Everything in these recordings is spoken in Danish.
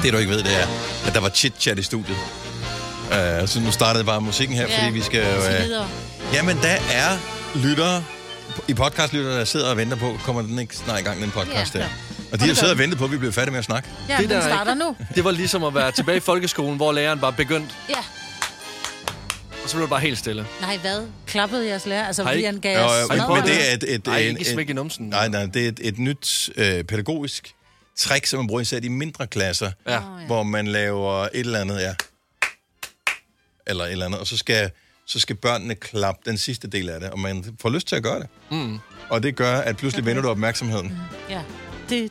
Det du ikke ved, det er, at der var chit-chat i studiet. Så nu startede bare musikken her, fordi vi skal jo... Jamen, der er lyttere, i podcastlyttere, der sidder og venter på, kommer den ikke snart i gang, den podcast der. Og de har siddet og ventet på, at vi bliver færdige med at snakke. Ja, det den starter nu. Det var ligesom at være tilbage i folkeskolen, hvor læreren bare begyndte. Ja. Og så blev det bare helt stille. Nej, hvad? Klappede jeres lærer? Altså, fordi han gav os... Men det er ikke smæk i numsen. Nej, det er et nyt pædagogisk trick, som man bruger især i mindre klasser, hvor man laver et eller andet, eller et eller andet, og så skal børnene klappe den sidste del af det, og man får lyst til at gøre det. Mm. Og det gør, at pludselig vender du opmærksomheden. Ja. Det.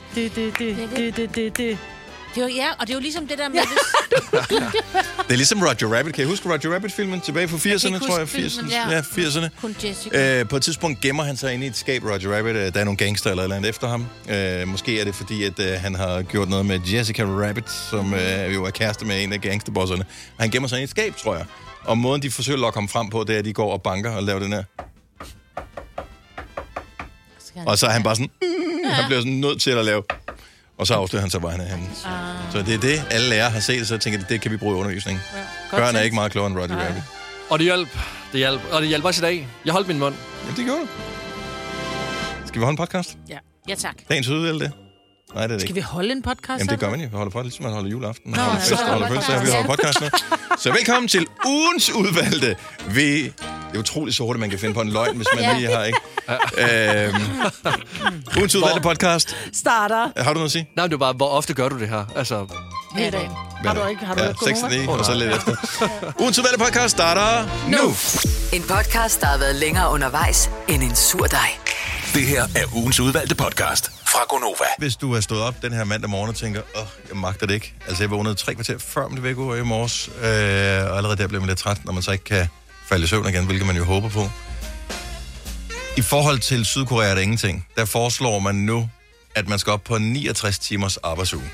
Ja, og det er jo ligesom det der med... Det er ligesom Roger Rabbit. Kan I huske Roger Rabbit-filmen tilbage på 80'erne, tror jeg? 80'erne. Kun Jessica. På et tidspunkt gemmer han sig inde i et skab, Roger Rabbit. Der er nogle gangster eller andet efter ham. Måske er det fordi, at han har gjort noget med Jessica Rabbit, som jo er kæreste med en af gangsterbosserne. Han gemmer sig inde i et skab, tror jeg. Og måden, de forsøger at lokke ham frem på, det er, at de går og banker og laver den her. Og så er han bare sådan... Han bliver sådan nødt til at lave... Og så afslører han sig, hvor han er henne. Så det er det, alle lærere har set, så jeg tænker, det kan vi bruge i undervisning. Ja, børn er ikke meget klogere end Roger Rabbit. Og det hjalp. Og det hjalp også i dag. Jeg holdt min mund. Jamen, det gjorde du. Skal vi holde en podcast? Ja, tak. Dagens udvalgte? Nej, det er det ikke. Skal vi holde en podcast? Jamen, det gør man jo. Vi holder podcast, ligesom man holder juleaften. Man holder fest, holder fødselsdag, vi holder podcast nu. Så velkommen til ugens udvalgte. Det er utroligt så hurtigt, man kan finde på en løgn, hvis man lige har, ikke? Ugens udvalgte podcast. Starter. Har du noget at sige? Nej, det er bare, hvor ofte gør du det her? Altså... Hver dag. Har du ikke? Har du 6-9, og så lidt efter. Ugens udvalgte podcast starter nu. En podcast, der har været længere undervejs end en sur dej. Det her er ugens udvalgte podcast fra Gonova. Hvis du er stået op den her mandag morgen og tænker, jeg magter det ikke. Altså, jeg vågnede 3 kvarter før mit vækkeur i morges, og allerede der blev man lidt træt, når man så ikke kan falde i søvn igen, hvilket man jo håber på. I forhold til Sydkorea er der ingenting. Der foreslår man nu, at man skal op på 69 timers arbejdsuge.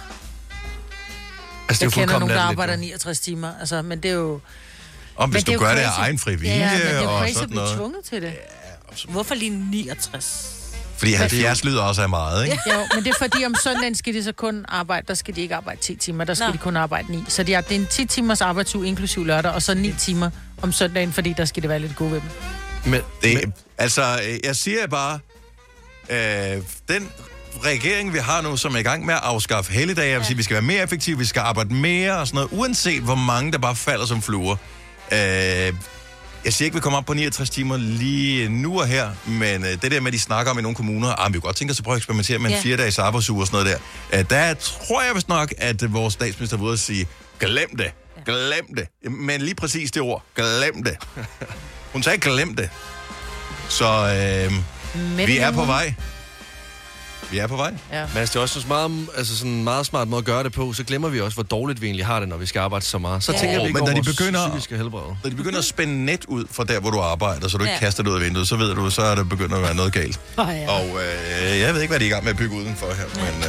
Altså, jeg kender nogen, der arbejder 69 timer, altså, men det er jo... Hvis du gør det af egen fri vilje men det er jo og crazy sådan noget. at blive tvunget til det. Ja, hvorfor lige 69? Fordi 70 lyder også af meget, ikke? Jo, men det er fordi, om søndagen skal de så kun arbejde, der skal de ikke arbejde 10 timer, der skal de kun arbejde 9. Så det er en 10 timers arbejdsuge, inklusiv lørdag, og så 9 timer om søndagen, fordi der skal det være lidt gode ved dem. Men jeg siger bare, den regering, vi har nu, som er i gang med at afskaffe helligdage, jeg vil sige, vi skal være mere effektive, vi skal arbejde mere og sådan noget, uanset hvor mange, der bare falder som fluer. Jeg siger ikke, vi kommer op på 69 timer lige nu og her, men det der med, de snakker om i nogle kommuner, vi kan godt tænke os at prøve at eksperimentere med en 4-dages arbejdsuge og sådan noget der. Der tror jeg vist nok, at vores statsminister vil ud og sige, glem det, glem det. Men lige præcis det ord, glem det. Hun sagde, glem det. Så vi er på vej. Vi er på vej. Ja. Men det er også sådan en meget smart måde at gøre det på, så glemmer vi også, hvor dårligt vi egentlig har det, når vi skal arbejde så meget. Så tænker vi ikke over vores psykiske helbred. Når de begynder at spænde net ud fra der, hvor du arbejder, så du ikke kaster det ud af vinduet, så ved du, så er der begyndt at være noget galt. Og jeg ved ikke, hvad de er i gang med at bygge udenfor her, men...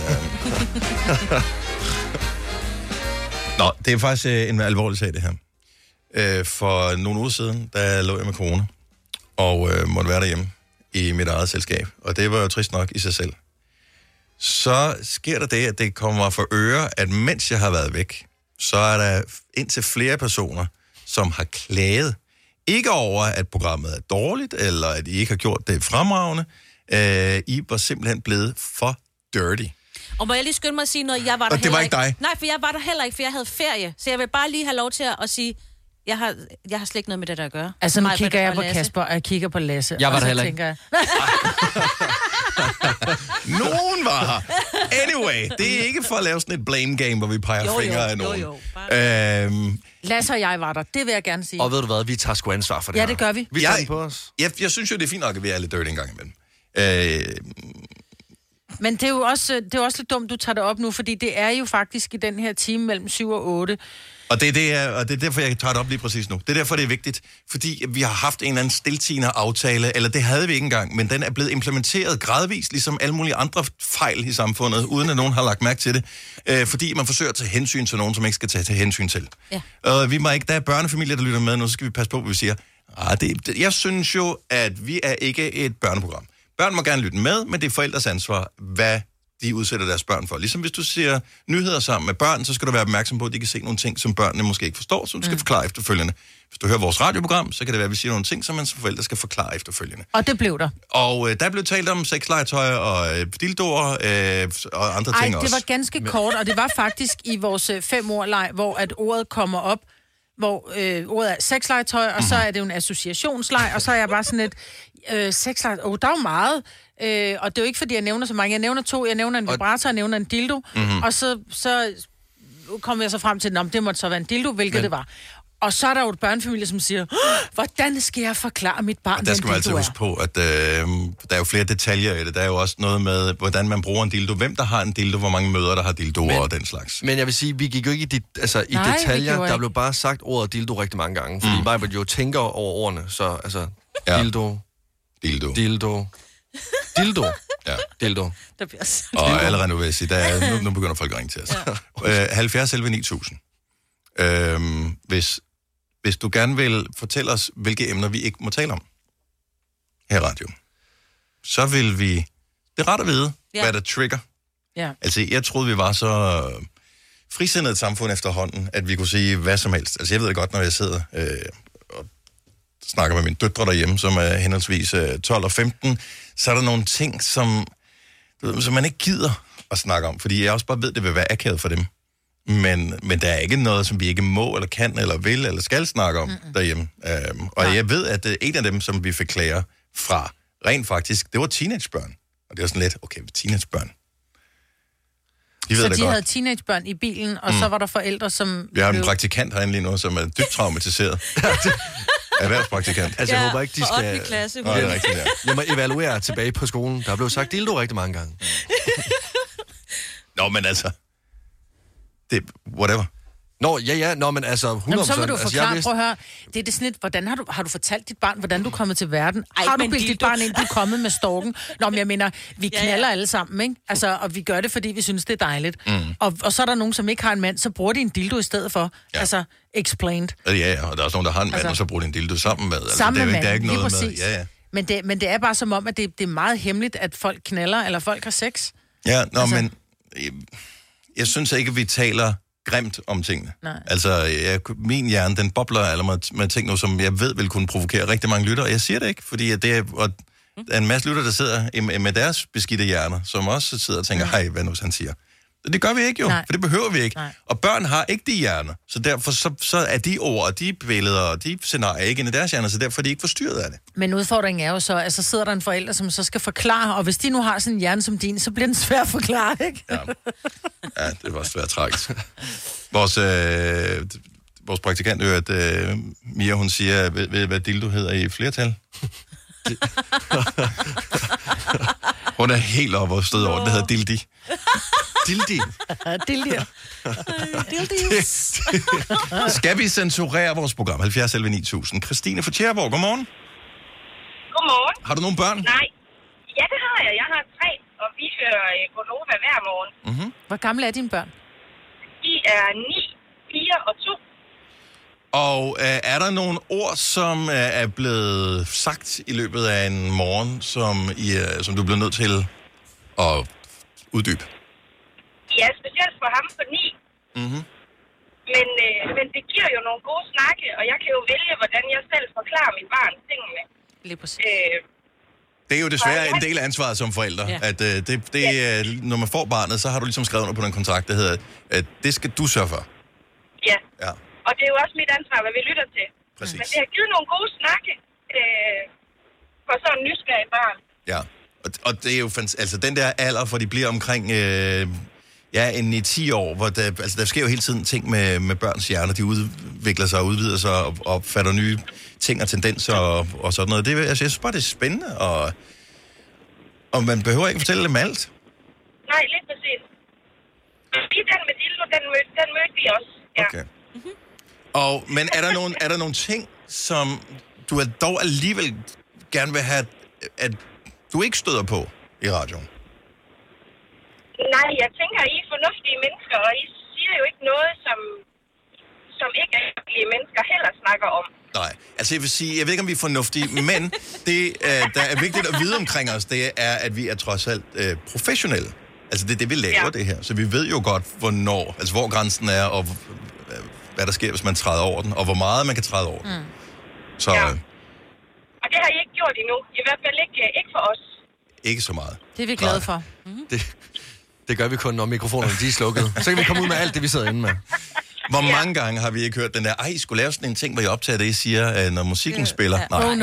Nå, det er faktisk en alvorlig sag, det her. For nogle uger siden, der lå jeg med corona, og måtte være derhjemme i mit eget selskab. Og det var jo trist nok i sig selv. Så sker der det, at det kommer for øre, at mens jeg har været væk, så er der indtil flere personer, som har klaget. Ikke over, at programmet er dårligt, eller at I ikke har gjort det fremragende. I var simpelthen blevet for dirty. Og må jeg lige skynde mig at sige noget? Jeg var der og det var ikke dig? Nej, for jeg var der heller ikke, for jeg havde ferie. Så jeg vil bare lige have lov til at sige... Jeg har slet ikke noget med det, der at gøre. Altså, nu kigger jeg på Kasper, og jeg kigger på Lasse. Jeg var der heller ikke. Nogen var her. Anyway, det er ikke for at lave sådan et blame game, hvor vi peger fingre af nogen. Lasse og jeg var der, det vil jeg gerne sige. Og ved du hvad, vi tager sgu ansvar for det her. Ja, det gør vi. Vi tager den på os. Jeg synes jo, det er fint nok, at vi er lidt dirty en gang imellem. Men det er jo også lidt dumt, du tager det op nu, fordi det er jo faktisk i den her time mellem 7 og 8. Og det er derfor, jeg tager det op lige præcis nu. Det er derfor, det er vigtigt. Fordi vi har haft en eller anden stiltiende aftale, eller det havde vi ikke engang, men den er blevet implementeret gradvist, ligesom alle mulige andre fejl i samfundet, uden at nogen har lagt mærke til det. Fordi man forsøger at tage hensyn til nogen, som ikke skal tage hensyn til. Ja. Vi må ikke, der er børnefamilier, der lytter med nu, så skal vi passe på, hvad vi siger. Jeg synes jo, at vi er ikke et børneprogram. Børn må gerne lytte med, men det er forældres ansvar, hvad de udsætter deres børn for. Ligesom hvis du ser nyheder sammen med børn, så skal du være opmærksom på, at de kan se nogle ting, som børnene måske ikke forstår, som du skal forklare efterfølgende. Hvis du hører vores radioprogram, så kan det være, at vi siger nogle ting, som man som forældre skal forklare efterfølgende. Og det blev der. Og der blev talt om sexlegetøj og dildoer og andre ting også. Det var ganske kort, og det var faktisk i vores 5-ord-leg, hvor at ordet kommer op, hvor ordet er sexlegetøj, og så er det jo en associationsleg, og så er jeg bare sådan et sexlegetøj. Der er jo meget, og det er jo ikke, fordi jeg nævner så mange. Jeg nævner 2, jeg nævner en vibrator, jeg nævner en dildo, og så kom jeg så frem til, at det måtte så være en dildo, hvilket det var. Og så er der jo et børnefamilie, som siger, hvordan skal jeg forklare mit barn, der skal man altid huske på, at der er jo flere detaljer i det. Der er jo også noget med, hvordan man bruger en dildo. Hvem der har en dildo, hvor mange mødre, der har dildoer og den slags. Men jeg vil sige, vi gik jo ikke i detaljer. Der blev bare sagt ordet dildo rigtig mange gange. Fordi Majbert jo tænker over ordene. Så altså, dildo. Ja. Dildo. Der bliver så... Og allerede nu vil jeg sige, nu begynder folk at ringe til os. Ja. 70 11 9000. Hvis du gerne vil fortælle os, hvilke emner vi ikke må tale om her i radio, så vil vi... Det er rart at vide, hvad der trigger. Ja. Altså, jeg troede, vi var så frisindet et samfund efterhånden, at vi kunne sige hvad som helst. Altså, jeg ved det godt, når jeg sidder og snakker med mine døtre derhjemme, som er henholdsvis 12 og 15, så er der nogle ting, som man ikke gider at snakke om, fordi jeg også bare ved, det vil være akavet for dem. Men der er ikke noget, som vi ikke må, eller kan, eller vil, eller skal snakke om derhjemme. Og jeg ved, at en af dem, som vi fik klager fra, rent faktisk, det var teenagebørn. Og det var sådan lidt, okay, teenagebørn. De havde teenagebørn i bilen, og så var der forældre, som... Vi har en praktikant herinde lige nu, som er dybt traumatiseret. Erhvervspraktikant. Altså, jeg håber ikke, de skal... 8. klasse. Nå, det er rigtigt, ja. Jeg må evaluere tilbage på skolen. Der blev sagt dildo rigtig mange gange. Nå, men altså... Whatever. Nå, men altså 100%. Jamen, så må du forklare, prøv at høre, det er sådan lidt, hvordan har du fortalt dit barn, hvordan du er kommet til verden? Har du bildt dit barn ind, du er kommet med storken? Nå, men jeg mener, vi knaller alle sammen, ikke? Altså, og vi gør det, fordi vi synes, det er dejligt. Og så er der nogen, som ikke har en mand, så bruger de en dildo i stedet for. Ja. Altså, explained. Ja, og der er også nogen, der har en mand, og så bruger de en dildo sammen med. Altså, sammen med der er ikke noget præcis. med. Ja. Men det er bare som om, at det er meget hemmeligt, at folk knaller, eller folk har sex. Ja, men jeg synes ikke, at vi taler grimt om tingene. Nej. Altså, min hjerne, den bobler allerede med ting nu, som jeg ved vil kunne provokere rigtig mange lyttere, og jeg siger det ikke, fordi det er en masse lyttere, der sidder med deres beskidte hjerner, som også sidder og tænker, hej, hvad nu han siger. Det gør vi ikke jo, for det behøver vi ikke. Nej. Og børn har ikke de hjerner, så derfor så er de ord, og de billeder, og de scenarier ikke ind i deres hjerner, så derfor er de ikke forstyrret af det. Men udfordringen er jo så, at så sidder der en forælder, som så skal forklare, og hvis de nu har sådan en hjerne som din, så bliver den svær at forklare, ikke? Ja, det var svært tragisk. Vores praktikant hørte, Mia, hun siger, ved hvad dildo hedder i flertal? Hun er helt oppe og stød over, det hedder dildi. Dildi. Dildier. Skal vi censurere vores program? 70 11 9000. Christine fra Tjæreborg, godmorgen. Godmorgen. Har du nogle børn? Nej. Ja, det har jeg. Jeg har 3, og vi hører Gonova hver morgen. Mm-hmm. Hvor gamle er dine børn? De er 9, 4 og 2. Og er der nogle ord, som er blevet sagt i løbet af en morgen, som du bliver nødt til at uddybe? Ja, specielt for ham på 9. Mm-hmm. Men det giver jo nogle gode snakke, og jeg kan jo vælge, hvordan jeg selv forklarer mit barn tingene. Lige præcis. Det er jo desværre en del af ansvaret som forældre, at når man får barnet, så har du ligesom skrevet under på den kontrakt, der hedder, at det skal du sørge for. Ja. Og det er jo også mit ansvar, hvad vi lytter til. Præcis. Men det har givet nogle gode snakke for sådan en nysgerrig barn. Ja, og det er jo altså den der alder, hvor de bliver omkring en 10 år, hvor der sker jo hele tiden ting med børns hjerner. De udvikler sig og udvider sig og opfatter nye ting og tendenser og sådan noget. Jeg synes bare, det er spændende, og man behøver ikke fortælle dem alt. Nej, lidt præcis. Lige den med dildo, den mødte vi også. Ja. Okay. Men er der nogle ting, som du dog alligevel gerne vil have, at du ikke støder på i radioen? Nej, jeg tænker, I er fornuftige mennesker, og I siger jo ikke noget, som ikke rigtige mennesker heller snakker om. Nej, altså jeg vil sige, jeg ved ikke, om vi er fornuftige, men det, der er vigtigt at vide omkring os, det er, at vi er trods alt professionelle Altså, det er det, vi laver det her. Så vi ved jo godt, hvornår, altså hvor grænsen er, og hvad der sker, hvis man træder over den, og hvor meget man kan træde over den. Så... Ja. Og det har I ikke gjort endnu. I hvert fald ikke for os. Ikke så meget. Det er vi glade for. Det gør vi kun, når mikrofonerne de er slukket. Så kan vi komme ud med alt det, vi sidder inde med. Hvor mange gange har vi ikke hørt den der, I skulle lave sådan en ting, hvor I optager det, I siger, når musikken spiller? Nej. Nej,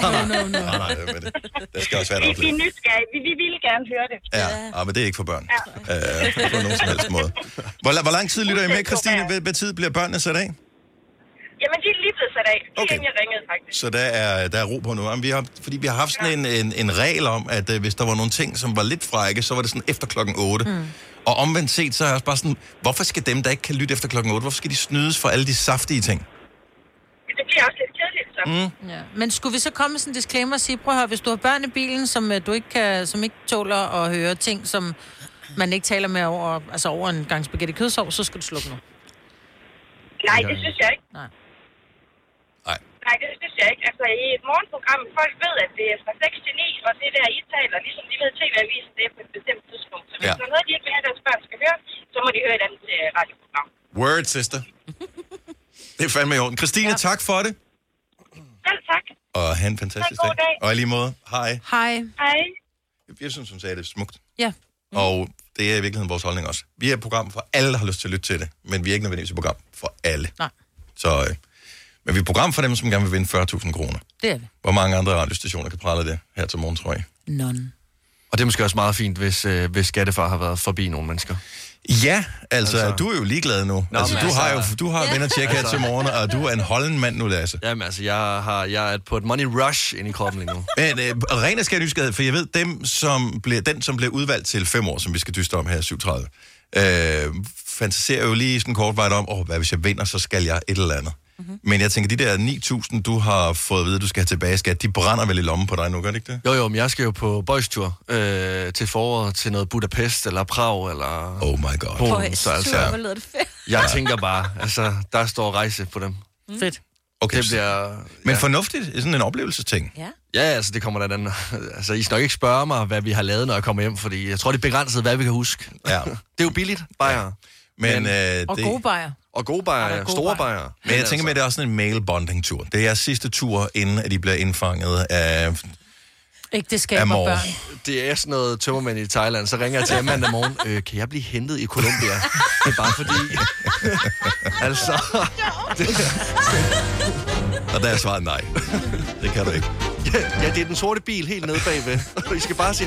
det skal også være et oplæg. Vi er nysgerrige. Vi vil gerne høre det. Ja, men det er ikke for børn. På nogen som helst måde. Hvor lang tid lytter I med, Christine? Hvad tid bliver børnene sat af? Jamen, de er lige blevet sat af. Okay. Inden jeg ringede, faktisk. Så der er ro på nu. Fordi vi har haft sådan en regel om, at hvis der var nogle ting, som var lidt frække, så var det sådan efter klokken 8. Og omvendt set, så er jeg også bare sådan, hvorfor skal dem, der ikke kan lytte efter klokken 8, hvorfor skal de snydes for alle de saftige ting? Det bliver også lidt kedeligt, så. Ja. Men skulle vi så komme med sådan en disclaimer og sige, prøv at høre, hvis du har børn i bilen, som du som ikke tåler at høre ting, som man ikke taler med over en gang spaghetti kødsovs, så skal du slukke nu. Nej, det synes jeg ikke. Nej, det synes jeg ikke. Altså, i et morgenprogram, folk ved, at det er fra 6 til 9, og det der, I taler, ligesom de ved TV-avisen, det er på et bestemt tidspunkt. Så hvis der er noget, de ikke vil have, deres børn skal høre, så må de høre et andet radioprogram. Word, sister. Det er fandme i orden. Christine, tak for det. Selv tak. Og have en fantastisk dag. Og i lige måde, hej. Hej. Jeg synes, hun sagde det smukt. Ja. Og det er i virkeligheden vores holdning også. Vi er et program for alle, der har lyst til at lytte til det, men vi er ikke nødvendigvis et program for alle. Nej. Så... Men vi er et program for dem, som gerne vil vinde 40.000 kroner. Det er vi. Hvor mange andre radiostationer kan prale det her til morgen, tror jeg? None. Og det er måske også meget fint, hvis skattefar har været forbi nogle mennesker. Ja, altså du er jo ligeglad nu. Nå, altså, du har venner tjek her til morgen, og du er en holden mand nu, Lasse. Jamen altså, jeg er på et money rush ind i kroppen lige nu. Men ren af skattenyskade, for jeg ved, den, som bliver udvalgt til 5 år, som vi skal dyste om her 37, fantaserer jo lige sådan kort vejt om, hvad hvis jeg vinder, så skal jeg et eller andet. Men jeg tænker, de der 9.000, du har fået at vide, du skal have tilbage skat, de brænder vel i lommen på dig nu, gør det ikke det? Jo, men jeg skal jo på boystur til foråret til noget Budapest eller Prag eller... Oh my god. Polen, så altså, hvor lyder det fedt. jeg tænker bare, altså, der står rejse på dem. Fedt. Okay, det bliver... Men fornuftigt, sådan en oplevelsesting. Ja, altså, det kommer der altså, I skal nok ikke spørge mig, hvad vi har lavet, når jeg kommer hjem, fordi jeg tror, det er begrænset, hvad vi kan huske. Ja. Det er jo billigt, bajer. Men, og gode bajer. Og gode bajer, store bajer. Men jeg tænker med, det er også sådan en male-bonding-tur. Det er jeres sidste tur, inden at de bliver indfanget af... Ægteskab og børn. Det er sådan noget tømmermænd i Thailand, så ringer jeg til mandag morgen. Kan jeg blive hentet i Colombia? Det er bare fordi... altså... Og der er svaret nej. Det kan du ikke. Ja, det er den sorte bil helt nede bagved. I skal bare sige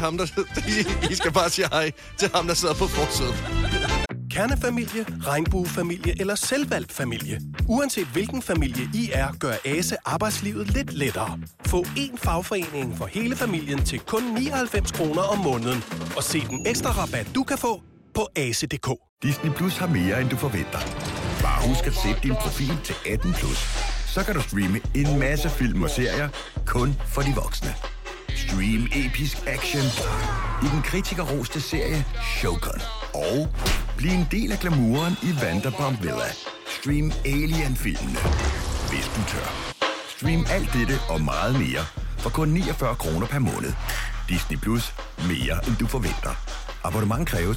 hej til ham, der sidder på forsædet. Kernefamilie, regnbuefamilie eller selvvalgt familie. Uanset hvilken familie I er, gør ASE arbejdslivet lidt lettere. Få én fagforening for hele familien til kun 99 kroner om måneden. Og se den ekstra rabat, du kan få på ase.dk. Disney Plus har mere, end du forventer. Bare husk at sætte din profil til 18+. Så kan du streame en masse film og serier kun for de voksne. Stream episk action i den kritikerroste serie Shogun. Og bliv en del af glamouren i Vanderpump Villa. Stream Alien-filmene, hvis du tør. Stream alt dette og meget mere for kun 49 kroner per måned. Disney Plus. Mere end du forventer. Abonnement kræves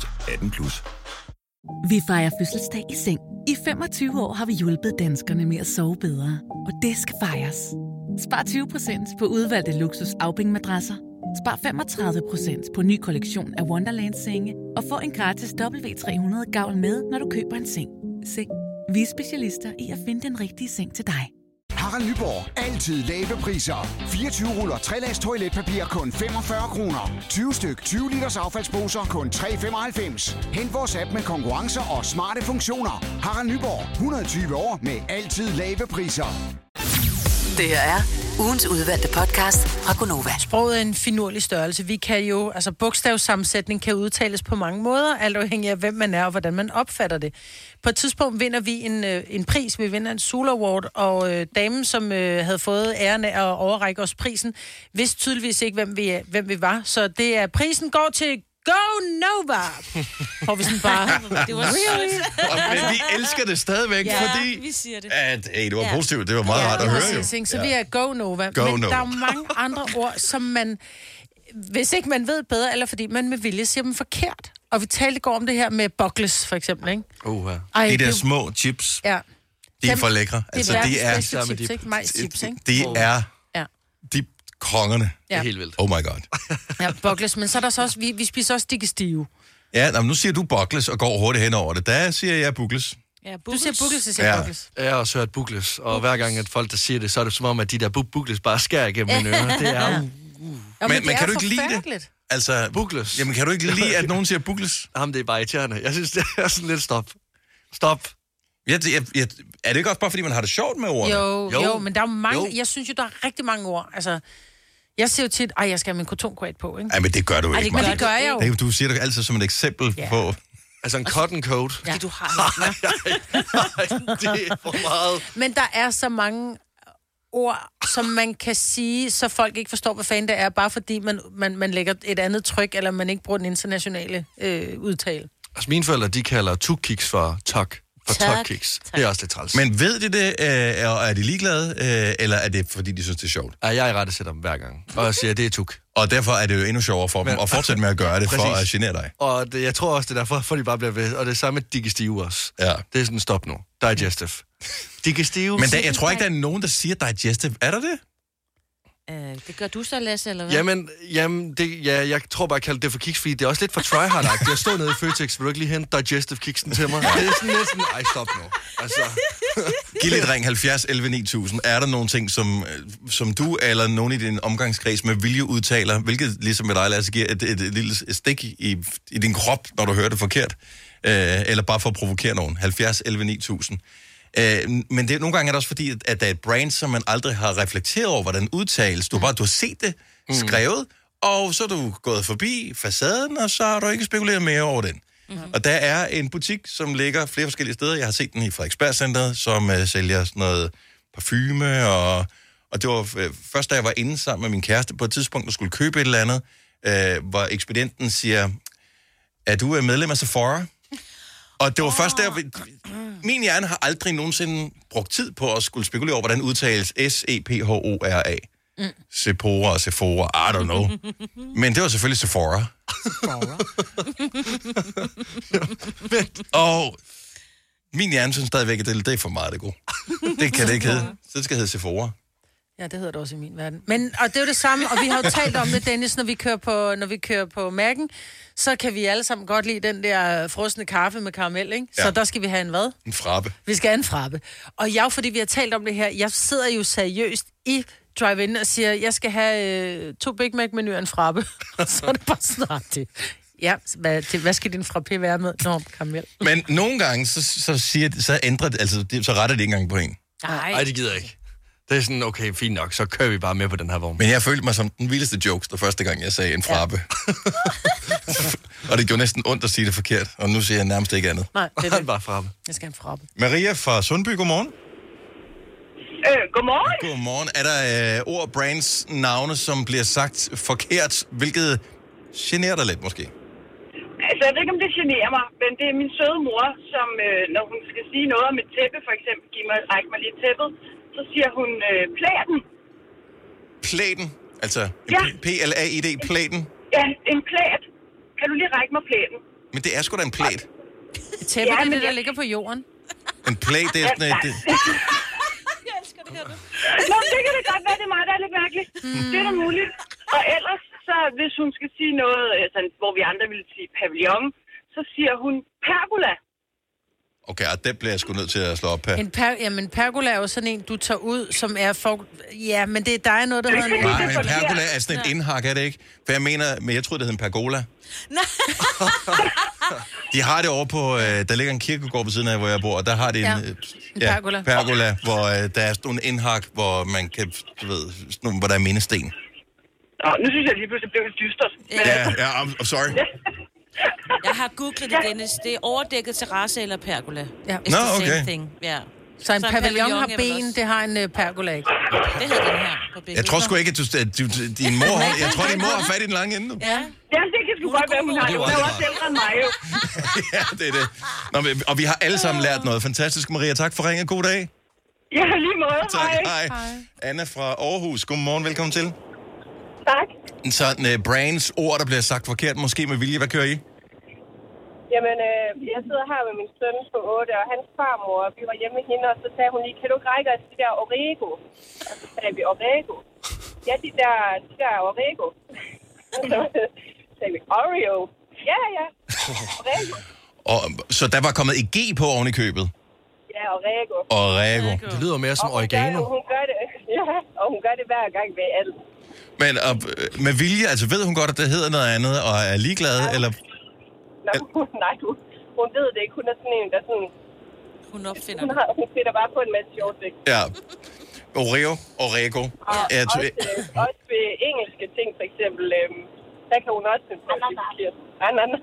18+. Vi fejrer fødselsdag i seng. I 25 år har vi hjulpet danskerne med at sove bedre. Og det skal fejres. Spar 20% på udvalgte luksus Aubing-madrasser. Spar 35% på ny kollektion af Wonderland-senge. Og få en gratis W300 gavl med, når du køber en seng. Seng. Vi er specialister i at finde den rigtige seng til dig. Harald Nyborg. Altid lave priser. 24 ruller 3-lags toiletpapir kun 45 kroner. 20 styk 20 liters affaldsposer kun 3,95. Hent vores app med konkurrencer og smarte funktioner. Harald Nyborg. 120 år med altid lave priser. Det her er ugens udvalgte podcast fra Gonova. Sproget er en finurlig størrelse. Vi kan jo, altså bogstavsammensætning kan udtales på mange måder, alt afhængig af hvem man er og hvordan man opfatter det. På et tidspunkt vinder vi en pris, vi vinder en Sula Award, og damen, som havde fået æren af at overrække os prisen, vidste tydeligvis ikke, hvem vi var. Så det er, prisen går til Go Nova! Hvor vi sådan bare... Det var really? Men vi elsker det stadigvæk, fordi... vi siger det. At, det var positivt. Det var meget rart at høre, jo. Så vi er Go Nova. Go men Nova. der er jo mange andre ord, som man... hvis ikke man ved bedre, eller fordi man med vilje siger dem forkert. Og vi talte i går om det her med Buckles, for eksempel, ikke? Ej, de der små chips, ja. de er for lækre. Altså, det er chips, ikke? Majs-chips, ikke? De er de kongerne. Ja. Helt vildt. Oh my god. Ja, Buckles, men så er der så også, vi spiser også Digestive. Ja, nu siger du Buckles og går hurtigt hen over det. Der siger jeg Buckles. Ja, du siger Buckles, jeg siger Buckles. Jeg har også hørt Buckles, og hver gang, at folk der siger det, så er det som om, at de der Buckles bare skærer igennem mine ører. Det er Men kan du ikke lide det? Altså, Buckles. Jamen, kan du ikke lide, at nogen siger Buckles? Jamen, det er bare irriterende. Jeg synes, det er sådan lidt stop. Er det ikke også bare, fordi man har det sjovt med ordene? Jo, men der er mange, jeg synes jo, der er rigtig mange ord. Altså, jeg siger jo tit, jeg skal have min kotonquat på, ikke? Nej, men det gør du ikke, men det gør jeg jo. Du siger det altid som et eksempel på... Altså en cotton coat. Ja. Du har det er for meget. Men der er så mange ord, som man kan sige, så folk ikke forstår, hvad fanden det er, bare fordi man lægger et andet tryk, eller man ikke bruger den internationale udtale. Altså mine forældre, de kalder tukkiks for tok. For tokkiks. Det er også lidt træls. Men ved de det, og er de ligeglade, eller er det, fordi de synes, det er sjovt? Ja, jeg er rette sætter dem hver gang, og jeg siger, det er tuk. Og derfor er det jo endnu sjovere for dem at fortsætte med at gøre det, for at genere dig. Og jeg tror også, det er derfor, for de bare bliver ved. Og det er samme med digestive også. Ja. Det er sådan, stop nu. Digestive. Digestive. Men jeg tror ikke, der er nogen, der siger digestive. Er der det? Det gør du så, Lasse, eller hvad? Jamen jeg tror bare, jeg kalder det for kiks, fordi det er også lidt for tryhard-agtigt. Jeg stod nede i Føtex, vil du ikke lige hente digestive kiksen til mig? Det er sådan lidt sådan, stop nu. Altså. Giv lidt ring 70 11 9000. Er der nogle ting, som du eller nogen i din omgangskreds med vilje udtaler, hvilket ligesom med dig, Lasse, giver et lille stik i din krop, når du hører det forkert? Eller bare for at provokere nogen? 70 11 9000. Men det, nogle gange er det også fordi, at der er et brand, som man aldrig har reflekteret over, hvordan udtales. Du har set det skrevet, og så er du gået forbi facaden, og så har du ikke spekuleret mere over den. Og der er en butik, som ligger flere forskellige steder. Jeg har set den i Frederiksberg-centret, som sælger sådan noget parfume, og det var først, da jeg var inde sammen med min kæreste på et tidspunkt, og skulle købe et eller andet, hvor ekspedienten siger, er du medlem af Sephora? Og det var først der, min hjerne har aldrig nogensinde brugt tid på at skulle spekulere over, hvordan udtales S-E-P-H-O-R-A. Sephora, Sephora, I don't know. Men det var selvfølgelig Sephora. Og min hjerne synes stadigvæk, at det er for meget det gode. Det kan det ikke hedde. Så det skal hedde Sephora. Ja, det hedder det også i min verden. Men, og det er jo det samme, og vi har jo talt om det, Dennis, når vi kører på Mac'en, så kan vi alle sammen godt lide den der frosne kaffe med karamel, ikke? Ja. Så der skal vi have en hvad? En frappe. Vi skal have en frappe. Og fordi vi har talt om det her, jeg sidder jo seriøst i drive-in og siger, jeg skal have 2 Big Mac-menuer og en frappe. Så er det bare snart det. Ja, hvad skal din frappe være med? Nå, karamel. Men nogle gange, så ændrer det, altså så retter det ikke engang på en. Nej, det gider jeg ikke. Det er sådan, okay, fint nok, så kører vi bare med på den her vogn. Men jeg følte mig som den vildeste jokes, der første gang, jeg sagde en frappe. Ja. Og det gjorde næsten ondt at sige det forkert, og nu siger jeg nærmest ikke andet. Nej, det er bare frappe. Jeg skal have en frappe. Maria fra Sundby, godmorgen. Godmorgen. Godmorgen. Er der ord, brands, navne, som bliver sagt forkert, hvilket generer dig lidt måske? Altså, jeg ved ikke, om det generer mig, men det er min søde mor, som, når hun skal sige noget om et tæppe, for eksempel, række mig lige tæppet, så siger hun plæden. Plæden? Altså P-L-A-I-D, plæden? Ja, en plæd. Kan du lige række mig plæden? Men det er sgu da en plæd. Et tæppe, det er det, der ligger på jorden. En plæd, det er sådan et... Jeg elsker det her. Nå, det kan det godt være, det er mig, der er lidt mærkeligt. Det er da muligt. Og ellers, så hvis hun skal sige noget, sådan, hvor vi andre ville sige pavillon, så siger hun pergola. Okay, og det bliver jeg sgu nødt til at slå op her. Jamen, pergola er jo sådan en, du tager ud, som er for... Ja, men der er noget, der hedder... Nej, men pergola er sådan et indhak, er det ikke? For jeg mener, men jeg troede, det hed en pergola. Nej. De har det over på... Der ligger en kirkegård ved siden af, hvor jeg bor, og der har de en pergola. Pergola, hvor der er sådan nogle indhak, hvor man kan... Du ved, sådan, hvor der er mindesten. Nå, nu synes jeg lige pludselig, det blev lidt dystert. Ja, I'm sorry. Jeg har googlet det, Dennis. Det er overdækket terrasse eller pergola. Ja. Nå, okay. Ja. Så en pavillon har ben, det har en pergola ikke. Det hedder den her på begge. Jeg tror sgu ikke, at din mor... Jeg tror, din mor har fat i den lange ende. Ja, det kan sgu godt være, hun har. Hun er jo også ældre end mig, jo. Ja, det er det. Nå, og vi har alle sammen lært noget. Fantastisk, Maria. Tak for ringen. God dag. Ja, lige måde. Tak, hej. Anna fra Aarhus. Godmorgen, velkommen til. Tak. sådan Brains ord, der bliver sagt forkert, måske med vilje. Hvad kører I? Jamen, jeg sidder her med min søn på 8, og hans farmor, vi var hjemme med hende, og så sagde hun lige, kan du ikke række os de der Orego? Og så sagde vi, Orego? Ja, de der Orego. Og så sagde vi, Oreo? Ja, Orego. Og, så der var kommet et G på oven i købet? Ja, Orego. Orego. Det lyder mere som oregano. Hun gør det, ja, og hun gør det hver gang ved alt. Men med vilje, altså ved hun godt, at det hedder noget andet, og er ligeglad, eller... Nej, hun ved det ikke. Hun er sådan en, der sådan... Hun opfinder hun finder bare på en masse sjove ting. Ja. Oreo. Og også ved engelske ting, for eksempel, der kan hun også finde på at sige ananas.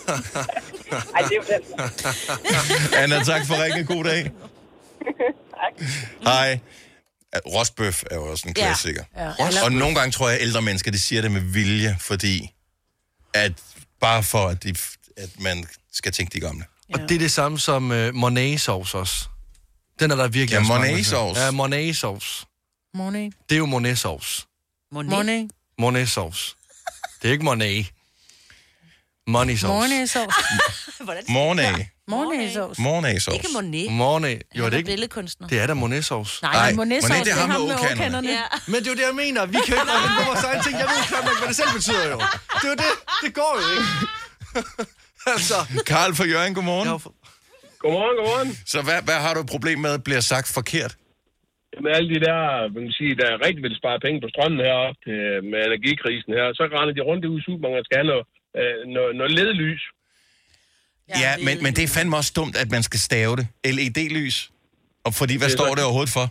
Ej, det er jo den. Anna, tak for ringen. God dag. Tak. Hej. Rostbøf er jo også en klassiker. Ja. Og nogle gange tror jeg, at ældre mennesker, de siger det med vilje, fordi at bare for, at man skal tænke de gamle. Og det er det samme som Monet-sauce også. Den er der virkelig... Ja, Monet-sauce. Ja, Monet-sauce. Monet. Det er jo Monet-sauce. Monet. Monet-sauce. Det er ikke Monet. Money-sauce. Monet-sauce. Monet. Monet-sauce. Monet-sauce. Ikke Monet. Monet. Jo, det er ikke... Billedkunstner. Det er da Monet-sauce. Nej, Monet-sauce, det er ham med okanderne. Ja. Men det er jo det, jeg mener. Vi kan ikke bare finde på vores egen ting. Jeg ved ikke, hvad det selv betyder jo. Det er jo det. Det går jo ikke. Altså. Karl fra Jørgen, godmorgen. Godmorgen. Så hvad har du et problem med, bliver sagt forkert? Med alle de der, man kan sige, der rigtig vil spare penge på strømmen heroppe med energikrisen her, så render de rundt ude i supermarkedet og skal have noget ledlys. Ja, men det er fandme også dumt, at man skal stave det. LED-lys. Og fordi, hvad står det overhovedet for?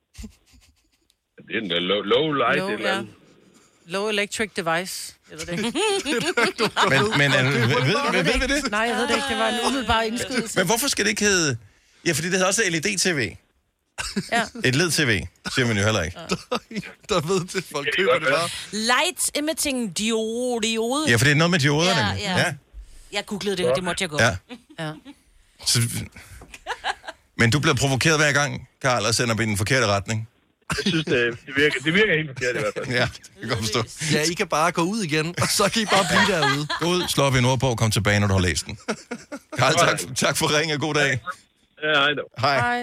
Det er den der low light. Low electric device. Jeg ved det ikke. men ved vi det? Nej, jeg ved det ikke. Det var en umiddelbar indskydelse. Men hvorfor skal det ikke hedde... Ja, fordi det hedder også LED-TV. Ja. Et LED-TV, siger man jo heller ikke. Der ved det, folk køber det bare. Light emitting diode. Ja, for det er noget med dioderne. Ja. Jeg googlede det, det måtte jeg gå. Ja. Så, men du bliver provokeret hver gang, Karl, og sender dem i den forkerte retning. Jeg synes, det virker helt forkert i hvert fald. Ja, det kan godt forstå. Ja, I kan bare gå ud igen, og så kan I bare blive derude. Gå ud, slå op i en ordbog og kom tilbage, når du har læst den. Karl, tak for ringen. God dag. Ja, hej.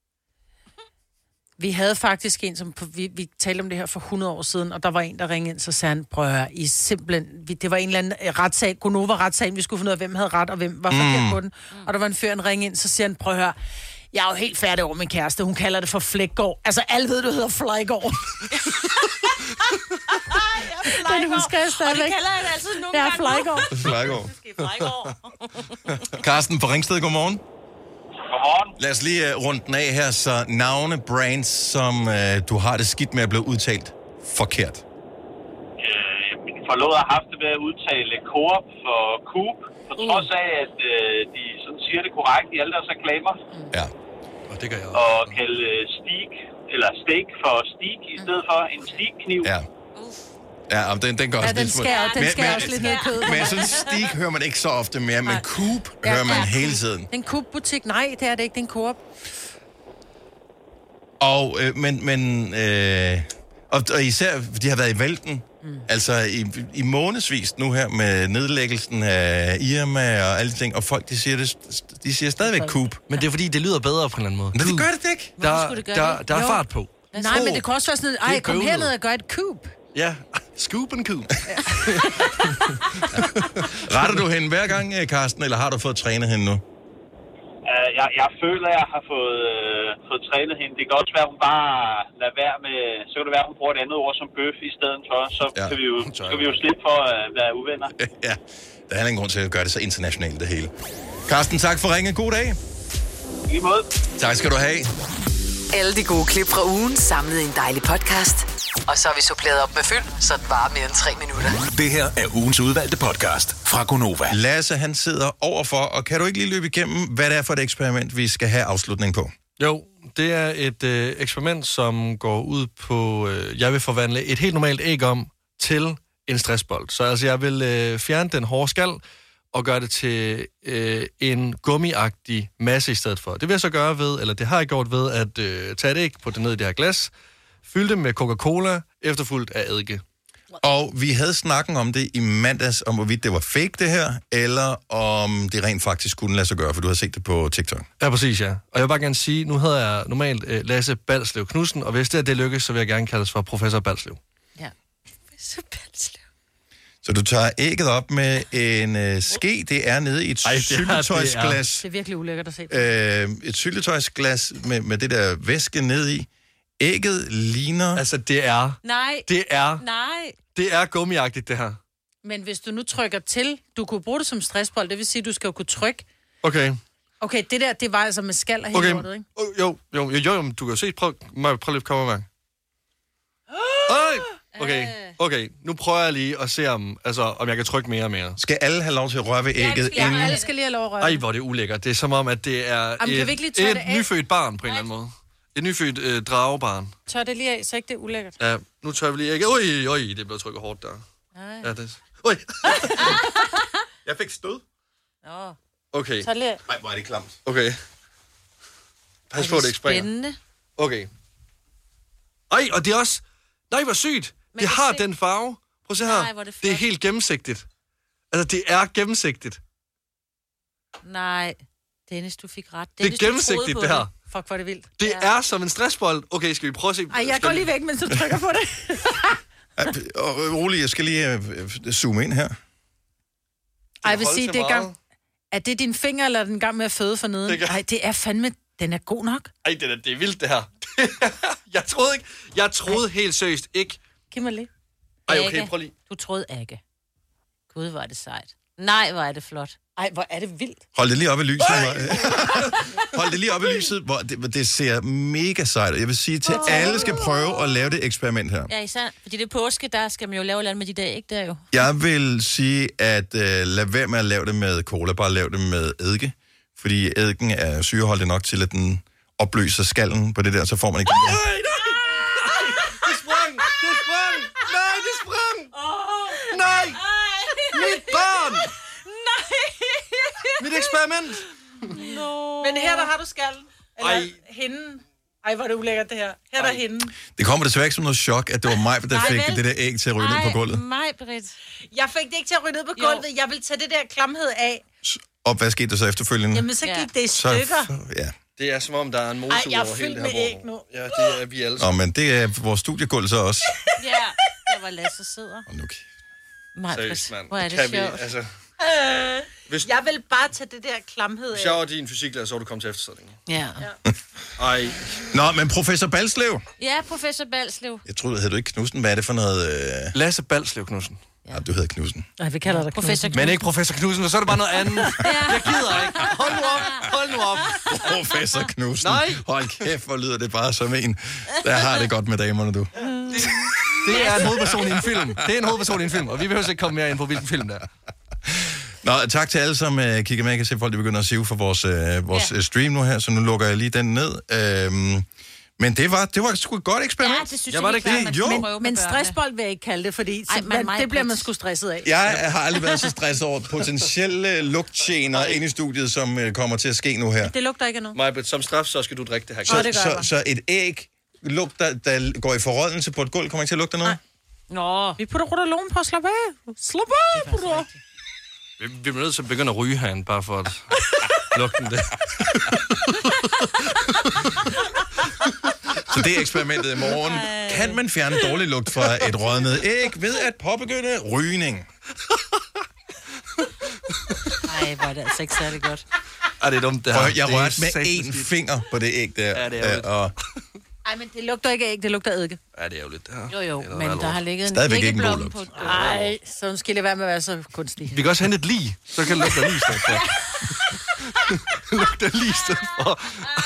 Vi havde faktisk en, som vi talte om det her for 100 år siden, og der var en, der ringede ind, så sagde han, prøv at høre, I simpelthen, det var en eller anden retssag, Gonova-retssagen, vi skulle finde ud af, hvem havde ret, og hvem var forkert på den. Og der var en fyr, der ringede ind, så siger han, prøv at høre, jeg er jo helt færdig over min kæreste, hun kalder det for Flækgaard. Altså, alle ved, du hedder Flygård. Den husker jeg stadigvæk. Og det kalder jeg det altid nogle gange. Flygård. Karsten fra Ringsted, godmorgen. Godmorgen. Lad os lige runde den af her, så navne, brands, som du har det skidt med at blive udtalt forkert. Min forlovede har haft det med at udtale Coop for Coop, på trods af, at de sådan siger det korrekt i alle deres reklamer. Ja. Og det gør jeg også. Og kalde steak for steak i stedet for en steakkniv. Ja. Ja, den går også den skal også lidt ned kød. Men sådan steak hører man ikke så ofte mere, men Coop hører man hele tiden. En Coop-butik? Nej, det er det ikke, det er en Coop. Og især, de har været i vælten, altså i månedsvis nu her med nedlæggelsen af Irma og alle de ting, og folk, de siger stadigvæk Coop. Men det er fordi, det lyder bedre på en eller anden måde. Men det gør det ikke. Der er fart på. Nej, men det kan også være sådan noget, kom herned og gør et Coop. Ja, scoop and coop. Retter du hende hver gang, Karsten, eller har du fået trænet hende nu? Jeg føler, at jeg har fået trænet hende. Det kan også være, at hun bare lader være med... Så kan det være, at hun bruger et andet ord som bøf i stedet for. Så kan vi jo slippe for at være uvenner. Ja, der er ingen grund til at gøre det så internationalt, det hele. Karsten, tak for ringen. God dag. I lige måde. Tak skal du have. Alle de gode klip fra ugen samlet i en dejlig podcast. Og så har vi suppleret op med fyld, så det varer mere end 3 minutter. Det her er ugens udvalgte podcast fra Gonova. Lasse, han sidder overfor, og kan du ikke lige løbe igennem, hvad det er for et eksperiment, vi skal have afslutning på? Jo, det er et eksperiment, som går ud på, jeg vil forvandle et helt normalt æg om til en stressbold. Så altså, jeg vil fjerne den hårde skal og gøre det til en gummiagtig masse i stedet for. Det vil jeg så gøre ved, eller det har jeg gjort ved, at tage et æg, putte det ned i det her glas, fylde det med Coca-Cola, efterfulgt af eddike. Og vi havde snakken om det i mandags, om hvorvidt det var fake det her, eller om det rent faktisk kunne lade sig gøre, for du har set det på TikTok. Ja, præcis, ja. Og jeg vil bare gerne sige, nu hedder jeg normalt Lasse Balslev Knudsen, og hvis det lykkes, så vil jeg gerne kaldes for professor Balslev. Ja. Professor Balslev. Så du tager ægget op med en ske, det er nede i et syltetøjsglas. Det er virkelig ulækkert at se. Et syltetøjsglas med det der væske ned i. Ægget ligner... Altså, det er... Nej. Det er gummiagtigt, det her. Men hvis du nu trykker til, du kunne bruge det som stressbold, det vil sige, du skal jo kunne trykke. Okay. Okay, det der, det var altså med skal og helt lortet, ikke? Jo, du kan jo se, prøv lige at komme med. Okay, nu prøver jeg lige at se, om jeg kan trykke mere og mere. Skal alle have lov til at røre ved ægget Ja, inden? alle skal lige have lov at røre. Ej, hvor er det ulækkert. Det er som om, at det er et nyfødt barn på en eller anden måde. Et nyfødt dragebarn. Tør det lige af, så ikke det er ulækkert. Ja, nu tør vi lige ægget. Oj, det blev trykket hårdt der. Nej. Ja, det... Jeg fik stød. Nå. Okay. Så lige... Nej, hvor er det klamt. Okay. Pas på, det ikke springer. Spændende. Okay. Ej, og det er også... Nej, hvor sygt. Det har den farve. Prøv at se her. Nej, det er helt gennemsigtigt. Altså, det er gennemsigtigt. Nej, Dennis, du fik ret. Det er gennemsigtigt, det her. Fuck, hvor er det vildt. Det er som en stressbold. Okay, skal vi prøve at se... Ej, jeg går lige væk, mens du trykker på det. Rolig, jeg skal lige zoome ind her. Ej, jeg vil sige, det er gang... Er det din finger, eller er den gang med at føde for neden? Nej, det er fandme... Den er god nok. Ej, det er vildt, det her. Jeg troede helt seriøst ikke... Giv mig lige. Ej, okay, prøv lige. Du troede ikke. Gud, hvor er det sejt. Nej, hvor er det flot. Ej, hvor er det vildt. Hold det lige op i lyset. Hold det lige op i lyset, hvor det ser mega sejt. Jeg vil sige til alle skal prøve at lave det eksperiment her. Ja, især, fordi det er påske, der skal man jo lave noget med de dage, ikke der jo? Jeg vil sige, at lad være med at lave det med cola, bare lav det med eddike. Fordi eddike er syreholdig nok til, at den opløser skallen på det der, så får man ikke... Nej! Det sprang! Nej, det sprang! Nej! Mit barn! Nej! Mit eksperiment! No. Men her der har du skallen. Eller Ej. hinden. Ej, hvor er det ulækkert, det her. Her er der hinden. Det kommer desværre ikke som noget chok, at det var mig, der fik det der æg til at ryge ned på gulvet. Nej, Britt. Jeg fik det ikke til at ryge ned på gulvet. Jeg vil tage det der klamhed af. Og hvad skete der så efterfølgende? Jamen, så gik det i stykker. Ja. Det er som om, der er en motor over hele det her. Ej, jeg er fyldt med æg nu. Ja, det er vi alle sammen. Men det er vores studiegulv så også. Ja, der var Lasse sidder. Seriøst, mand. Hvor er det Kan sjovt. vi, altså... Jeg vil bare tage det der klamhed af. Hvis jeg var din fysiklærer, så var du kommet til eftersætning. Ja. Ej. Nå, men professor Balslev. Ja, professor Balslev. Jeg troede, hed du ikke Knudsen? Hvad er det for noget? Lasse Balslev Knudsen. Ja, du hedder Knudsen. Nej, vi kalder dig professor Knudsen. Men ikke professor Knudsen, og så er det bare noget andet. Jeg gider ikke. Hold nu op. Professor Knudsen. Nej. Hold kæft, hvor lyder det bare som en, der har det godt med damerne, du. Det er en hovedperson i en film. Det er en hovedperson i en film, og vi behøver ikke komme mere ind på, hvilken film det er. Nå, tak til alle, som kigger med. Jeg kan se, folk de begynder at sive for vores stream nu her, så nu lukker jeg lige den ned. Men det var sgu et godt eksperiment. Ja, det synes jeg ikke, Men stressbold vil jeg ikke kalde det, fordi det bliver man sgu stresset af. Jeg har aldrig været så stresset over potentielle lugtgener inde i studiet, som kommer til at ske nu her. Det lugter ikke af noget. Majbrit, som straf, så skal du drikke det her. Så et æg, der går i forrådnelse på et gulv, kommer ikke til at lugte noget? Nå. Vi putter Rodalon på, slap af. Slap af, putter. Vi bliver nødt til at begynde at ryge herinde, bare for at lugten det. Så det er eksperimentet i morgen. Kan man fjerne dårlig lugt fra et rådnet æg ved at påbegynde rygning? Nej, hvor er det altså ikke særlig godt. Det er dumt, det her. Jeg rørte med én finger på det æg der. Ja, det er Ej, men det lugter ikke æg, det lugter eddike. Ja, det er ærgerligt, det her. Jo, men der har ligget en stadigvæk ikke en god lugt. lugt. Nej, så skal det være med at være så kunstig. Vi kan også hente et lig, så kan det lugte lige i stedet for. Lugte lige i stedet for.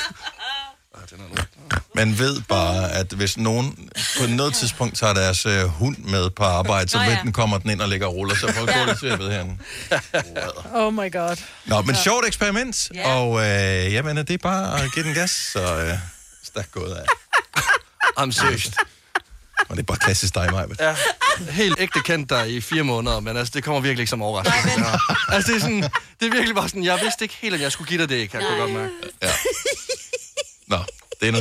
Man ved bare, at hvis nogen på noget tidspunkt tager deres hund med på arbejde, så kommer den ind og ligger og ruller, så folk går lidt svært ved herinde. Oh my god. Nå, men sjovt eksperiment, og jamen, det er bare at give den gas, så stærkt gået af. Jamen, seriøst. Og det er bare klassisk dig, Maja. Ja, helt ægte kendt dig i 4 måneder, men altså, det kommer virkelig ikke som overraskelse. Altså, det er sådan, det er virkelig bare sådan, jeg vidste ikke helt, at jeg skulle give dig det, kan jeg godt mærke. Ja. Nå, det er noget sæt.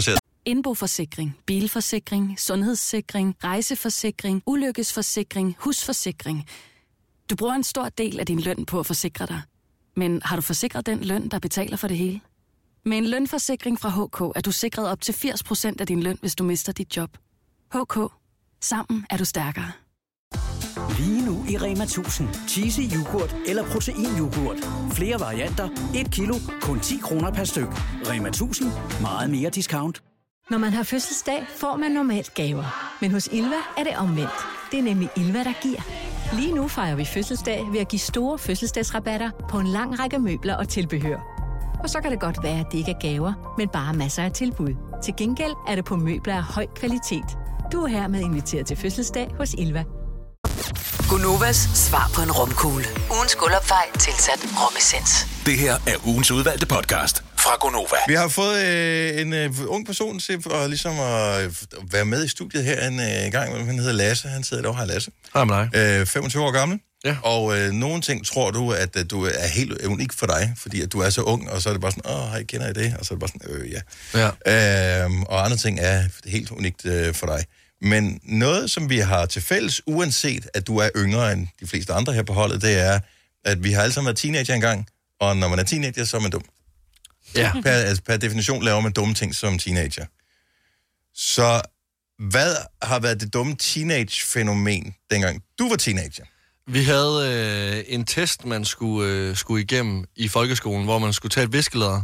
Indboforsikring, bilforsikring, sundhedssikring, rejseforsikring, ulykkesforsikring, husforsikring. Du bruger en stor del af din løn på at forsikre dig. Men har du forsikret den løn, der betaler for det hele? Med en lønforsikring fra HK er du sikret op til 80% af din løn, hvis du mister dit job. HK. Sammen er du stærkere. Lige nu i Rema 1000. Cheesy yoghurt eller proteinyoghurt. Flere varianter. 1 kilo. Kun 10 kroner per styk. Rema 1000. Meget mere discount. Når man har fødselsdag, får man normalt gaver. Men hos Ilva er det omvendt. Det er nemlig Ilva, der giver. Lige nu fejrer vi fødselsdag ved at give store fødselsdagsrabatter på en lang række møbler og tilbehør. Og så kan det godt være, at det ikke er gaver, men bare masser af tilbud. Til gengæld er det på møbler af høj kvalitet. Du er hermed inviteret til fødselsdag hos Ilva. Gonovas svar på en romkugle. Ugens guldopfej tilsat romessens. Det her er ugens udvalgte podcast fra Gonova. Vi har fået en ung person til at, ligesom at være med i studiet her en gang. Han hedder Lasse. Han sidder derovre. Hej Lasse. Hej med dig. 25 år gammel. Ja. Og nogle ting tror du, at du er helt unik for dig, fordi at du er så ung, og så er det bare sådan, hej, kender I det? Og så er det bare sådan, ja. Og andre ting er helt unikt for dig. Men noget, som vi har til fælles, uanset at du er yngre end de fleste andre her på holdet, det er, at vi har alle sammen været teenager engang, og når man er teenager, så er man dum. Ja. Per definition laver man dumme ting som teenager. Så hvad har været det dumme teenage-fænomen, dengang du var teenager? Vi havde en test, man skulle igennem i folkeskolen, hvor man skulle tage et viskelæder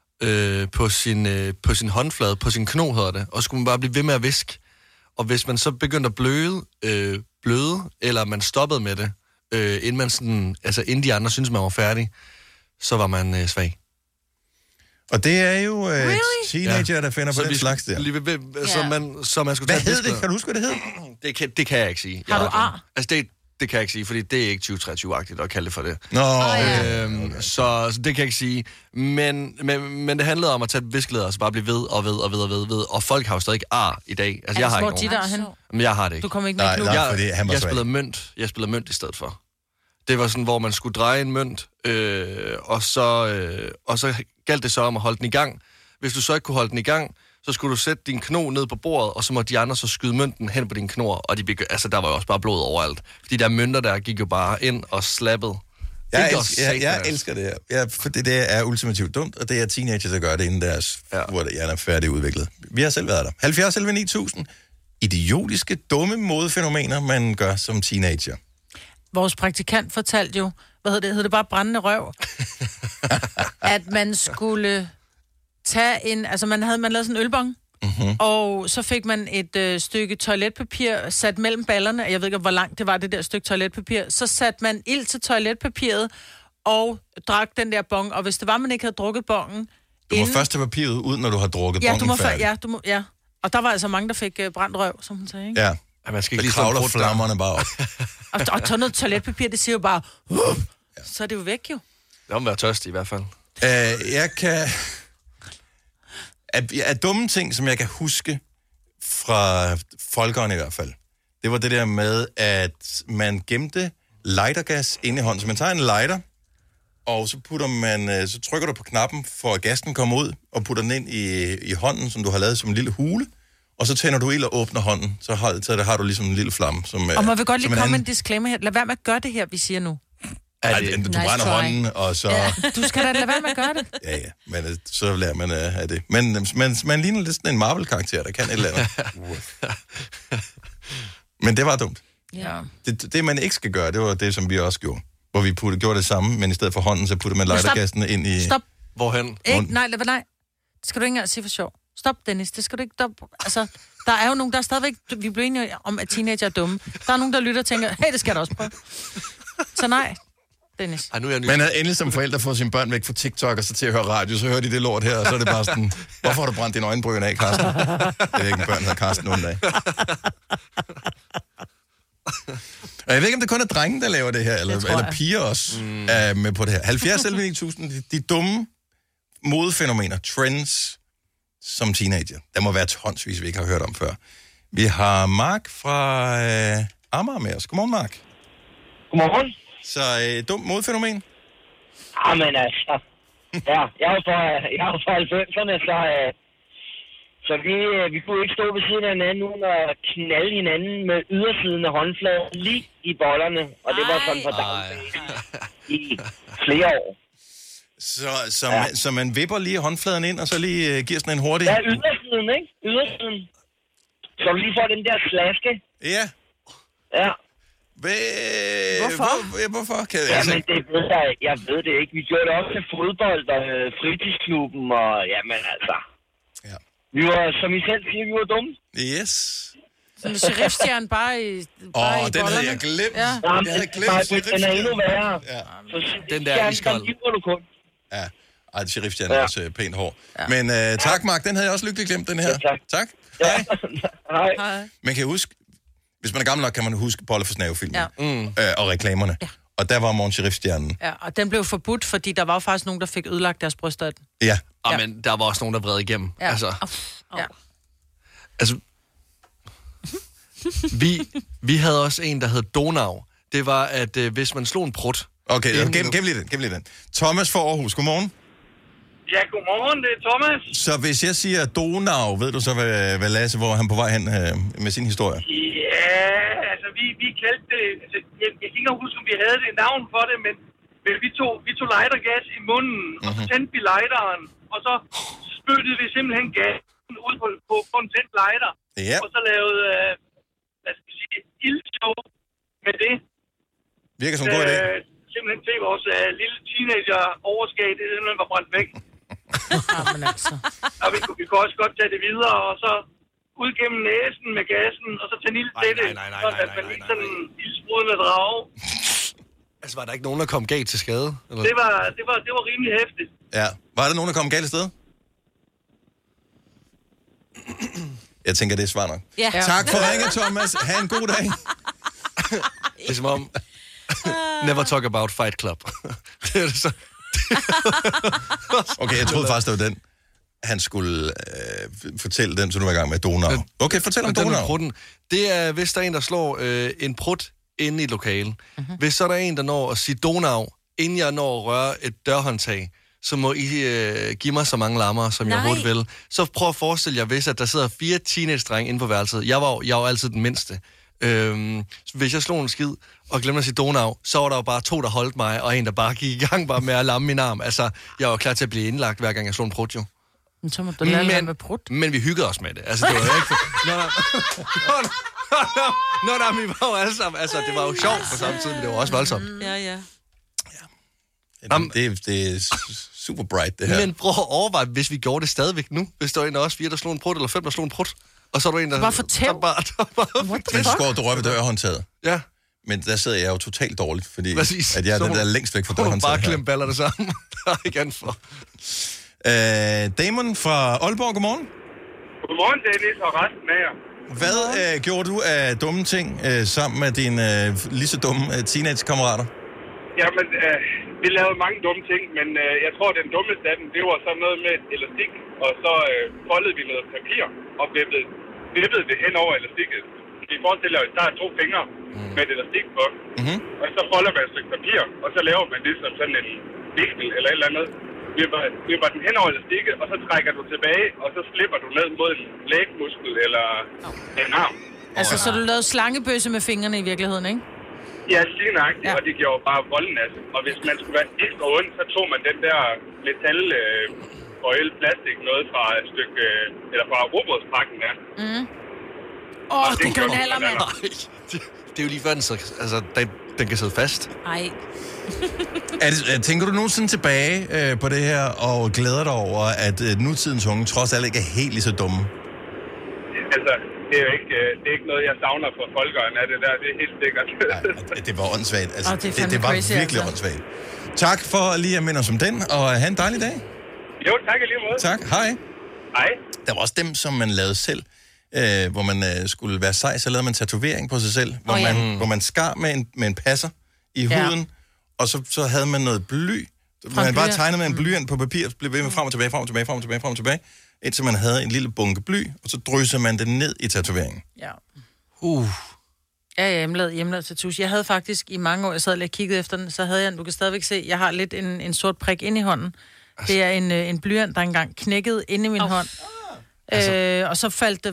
på sin håndflade, på sin kno hedder det, og skulle man bare blive ved med at viske. Og hvis man så begyndte at bløde, eller man stoppede med det, inden de andre syntes, man var færdig, så var man svag. Og det er jo teenager, der finder på den slags der. Så man skulle hvad hed det? Kan du huske, hvad det hed? Det kan jeg ikke sige. Har du ar? Altså, det kan jeg ikke sige, fordi det er ikke 2023-agtigt at kalde det for det. Så det kan jeg ikke sige. Men det handlede om at tage et viskelæder, og så bare blive ved og ved. Og folk har jo stadig ar i dag. Altså, jeg har ikke nogen. Men jeg har det ikke. Du kommer ikke med i klubben. Jeg spillede mønt i stedet for. Det var sådan, hvor man skulle dreje en mønt, og så galt det så om at holde den i gang. Hvis du så ikke kunne holde den i gang, så skulle du sætte din kno ned på bordet, og så må de andre så skyde mønten hen på din knor, og der var jo også bare blod overalt. Fordi der mønter der gik jo bare ind og slappede. Jeg elsker det her, for det er ultimativt dumt, og det er teenager, der gør det inden deres, hvor det er færdigudviklet. Vi har selv været der. 70 11 9000. Idiotiske, dumme modefænomener, man gør som teenager. Vores praktikant fortalte jo, hed det bare brændende røv, at man skulle tage en, altså man lavede sådan en ølbong, og så fik man et stykke toiletpapir sat mellem ballerne, jeg ved ikke, hvor langt det var, det der stykke toiletpapir, så satte man ild til toiletpapiret, og drak den der bong, og hvis det var, man ikke havde drukket bongen... Du må først tage papiret ud, når du har drukket bongen færdig. Og der var altså mange, der fik brændt røv, som hun sagde, ikke? Ja. Man skal ikke lige kravler flammerne bare op. og tage noget toiletpapir, det siger jo bare... Så er det jo væk, jo. Det må være tørstig i hvert fald. Jeg kan... Af dumme ting, som jeg kan huske fra folkeren i hvert fald, det var det der med, at man gemte lightergas inde i hånden. Så man tager en lighter, og så så trykker du på knappen, for at gassen kommer ud, og putter den ind i hånden, som du har lavet som en lille hule, og så tænder du ild og åbner hånden, så har du ligesom en lille flamme. Og må vi godt lige komme med en disclaimer her. Lad være med at gøre det her, vi siger nu. Du brænder hånden, og så... Ja, du skal da lade være med at gøre det. Ja, men så lærer man af det. Men man ligner lidt sådan en Marvel-karakter, der kan et eller andet. Men det var dumt. Ja. Det, man ikke skal gøre, det var det, som vi også gjorde. Hvor vi gjorde det samme, men i stedet for hånden, så puttede man lightergassen ind i... Stop. Hvorhen? Nej. Det skal du ikke engang sige for sjov. Stop, Dennis. Det skal du ikke... Altså, der er jo nogen, der er stadigvæk... Vi blev enige om, at teenager er dumme. Der er nogen, der lytter og tænker, hey, det skal jeg da også prøve. Så nej, Dennis. Man er endelig som forældre får sine børn væk fra TikTok og så til at høre radio, så hører de det lort her, og så er det bare sådan, hvorfor har du brændt dine øjenbryn af, Karsten? Det er ikke en børn, der har Karsten nogle dage. Og jeg ved ikke, om det kun er drenge, der laver det her, eller piger også er med på det her. 70 11 9000, de dumme modefænomener, trends som teenager. Der må være tonsvis, vi ikke har hørt om før. Vi har Mark fra Amager med os. Godmorgen, Mark. Godmorgen. Så dumt modefænomen? Jamen altså, ja, jeg er jo fra 90'erne, så Så vi kunne ikke stå ved siden af hinanden uden at knalde hinanden med ydersiden af håndfladen lige i bollerne. Og det var sådan for daglig i flere år. Så man vipper lige håndfladen ind, og så lige giver sådan en hurtig... Ja, ydersiden, ikke? Ydersiden. Så du lige får den der slaske. Ja. Ja. Hvorfor? Hvorfor? Jamen, det ved jeg ved det ikke. Vi gjorde det også til fodbold og fritidsklubben, og jamen altså... Ja. Vi var, som I selv siger, vi var dumme. Yes. Som sheriffstjerne bare i bollerne. Den havde jeg glemt. Ja. Jeg havde glemt den er endnu værre. Ja. Så den der er iskold. du kun. Ja. Ej, sheriffstjerne er også pænt hård. Ja. Men tak, Mark. Den havde jeg også lykkeligt glemt, den her. Ja, tak. Hej. Hej. Man kan huske... Hvis man er gammel nok, kan man huske Bolle for Snave-filmen. Ja. Og reklamerne. Ja. Og der var Morgen Sheriff-stjernen. Ja, og den blev forbudt, fordi der var faktisk nogen, der fik ødelagt deres bryster af den. Ja. Men der var også nogen, der vred igennem. Ja. Altså, vi havde også en, der hed Donau. Det var, at hvis man slog en prut... Okay, gem lige den. Thomas fra Aarhus, godmorgen. Ja, godmorgen, det er Thomas. Så hvis jeg siger Donau, ved du så, hvad Lasse, hvor han på vej hen med sin historie? Ja, altså vi kaldte det... Altså, jeg kan ikke huske, om vi havde det navn for det, men vi tog lightergas i munden, og så tændte vi lighteren, og så spyttede vi simpelthen gassen ud på en tændt lighter. Ja. Og så lavede, hvad skal vi sige, ildshow med det. Virker som en god idé. Simpelthen til vores lille teenager overskab, det simpelthen var brændt væk. Jamen altså. Og vi kunne også godt tage det videre, og så ud gennem næsen med gassen, og så tænde ild til det, så at man lige sådan en ildsprudende drage. Altså, var der ikke nogen, der kom galt til skade? Eller? Det var rimelig hæftigt. Ja. Var der nogen, der kom galt i sted? Jeg tænker, det er svar nok. Ja. Tak for ringen, Thomas. Ha' en god dag. Det er som om... Never talk about Fight Club. Det er det så. Okay, jeg troede faktisk, det var den. Han skulle fortælle den, så du var i gang med Donau. Okay, fortæl om Donau. Det er, hvis der er en, der slår en prut inde i et lokale. Hvis så er der en, der når at sige Donau, inden jeg når at røre et dørhåndtag, så må I give mig så mange lammer, som jeg hurtigt vil. Så prøv at forestille jer, hvis at der sidder 4 teenage-drenge inde på værelset. Jeg var altid den mindste. Hvis jeg slog en skid og glemte at sige Donau, så var der jo bare 2, der holdt mig, og en, der bare gik i gang bare med at lamme min arm. Altså, jeg var klar til at blive indlagt, hver gang jeg slog en prut, jo. Men så må du lade med prut. Men vi hyggede os med det. Altså, det var jo ikke... vi var jo alle sammen... Altså, det var jo sjovt på samme tid, men det var også voldsomt. Ja. Det er super bright, det her. Men prøv at overveje, hvis vi gjorde det stadigvæk nu. Hvis der var en af os 4, der slog en prut, eller 5, der slog en prut. Og så er du en, der... Bare fortæl. Men så går du rører ved dørhåndtaget. Ja. Men der sidder jeg jo totalt dårligt, fordi præcis. At jeg er den der længst væk fra dørhåndtaget. Så må du bare klemme baller det sammen. Der er ikke andet for. Damon fra Aalborg, godmorgen. Godmorgen, Dennis, og resten af jer. Hvad gjorde du af dumme ting sammen med dine lige så dumme teenage-kammerater? Jamen, vi lavede mange dumme ting, men jeg tror, den dummeste af dem, det var sådan noget med elastik, og så foldede vi noget papir og vippede det hen over elastikket. I forestiller jer, der er 2 fingre med et elastik på, og så folder man et stykke papir, og så laver man det som sådan en vinkel eller et eller andet. Vipper den hen over elastikket, og så trækker du tilbage, og så slipper du ned mod en lægmuskel eller en arm. Altså, så du lavede slangebøsse med fingrene i virkeligheden, ikke? Ja, lige nøjagtigt, og det gjorde bare volden af sig. Og hvis man skulle være ekstra ondt, så tog man den der metal foil plastik noget fra et stykke, eller fra robotspakken der. Det kanaler, mand. Det er jo lige før, den kan sidde fast. Ej. Tænker du nogensinde tilbage på det her, og glæder dig over, at nutidens unge trods alt ikke er helt lige så dumme? Altså, det er jo ikke noget, jeg savner for folkeren af det der. Det er helt sikkert. Nej, det var åndssvagt. Altså, det var crazy, virkelig åndssvagt. Tak for lige at minde os om den, og have en dejlig dag. Jo, tak i lige måde. Tak, hej. Hej. Der var også dem, som man lavede selv, hvor man skulle være sej, så lavede man tatovering på sig selv, hvor man skar med en passer i huden, og så havde man noget bly. Man bare tegnede med en blyant på papir, blev ved med frem og tilbage, indtil man havde en lille bunke bly, og så dryssede man det ned i tatoveringen. Ja. Ja, hjemmelavet tattoos. Jeg havde faktisk i mange år, jeg sad lige og kiggede efter den, så havde jeg, du kan stadigvæk se, jeg har lidt en sort prik inde i hånden. Det er en blyant, der engang knækkede inde i min hånd. Og så faldt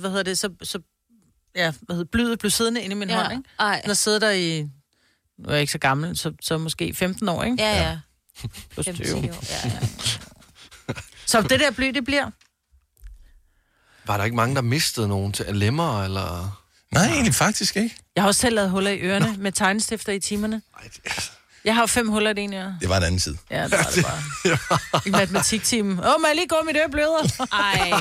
det, blyet blev siddende inde i min hånd, ikke? Der sidder der i, nu er jeg ikke så gammel, så måske 15 år, ikke? Ja. Plus 20 år. Ja. Så det der bly, det bliver... Var der ikke mange, der mistede nogen til lemmer, eller... Nej, egentlig faktisk ikke. Jeg har også selv lavet huller i ørerne med tegnestifter i timerne. Jeg har jo 5 huller i det ene øre. Det var en anden tid. Ja, det var det bare. I matematiktimen. Må jeg lige gå, mit øre bløder? Ej.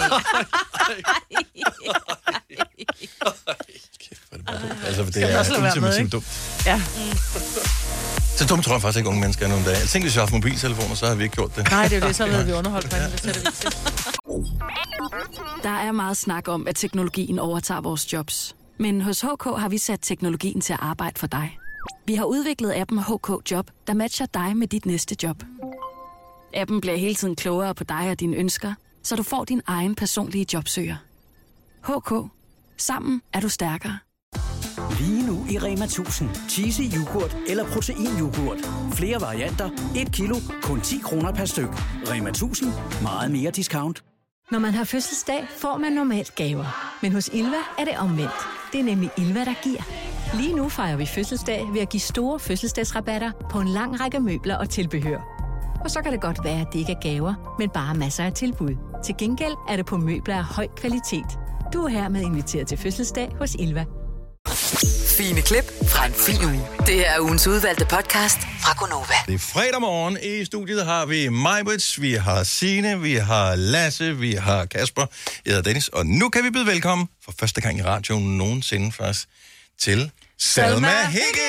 Altså, det er ultimativt dumt. Ja. Så dumt tror jeg faktisk ikke, unge mennesker er nogle dage. Jeg tænkte, hvis vi har haft mobiltelefoner, så har vi ikke gjort det. Nej, det er jo det, så havde vi underholdt på det sætter vi til. Der er meget snak om, at teknologien overtager vores jobs. Men hos HK har vi sat teknologien til at arbejde for dig. Vi har udviklet appen HK Job, der matcher dig med dit næste job. Appen bliver hele tiden klogere på dig og dine ønsker, så du får din egen personlige jobsøger. HK. Sammen er du stærkere. Lige nu i Rema 1000. Cheesy yoghurt eller proteinyoghurt. Flere varianter. 1 kilo. Kun 10 kroner per styk. Rema 1000. Meget mere discount. Når man har fødselsdag, får man normalt gaver. Men hos Ilva er det omvendt. Det er nemlig Ilva, der giver. Lige nu fejrer vi fødselsdag ved at give store fødselsdagsrabatter på en lang række møbler og tilbehør. Og så kan det godt være, at det ikke er gaver, men bare masser af tilbud. Til gengæld er det på møbler af høj kvalitet. Du er hermed inviteret til fødselsdag hos Ilva. Fine klip fra en fin uge. Det her er ugens udvalgte podcast fra Gonova. Det er fredag morgen. I studiet har vi Majbrits, vi har Signe, vi har Lasse, vi har Kasper, jeg hedder Dennis. Og nu kan vi byde velkommen for første gang i radioen nogensinde først til Salma Hegge.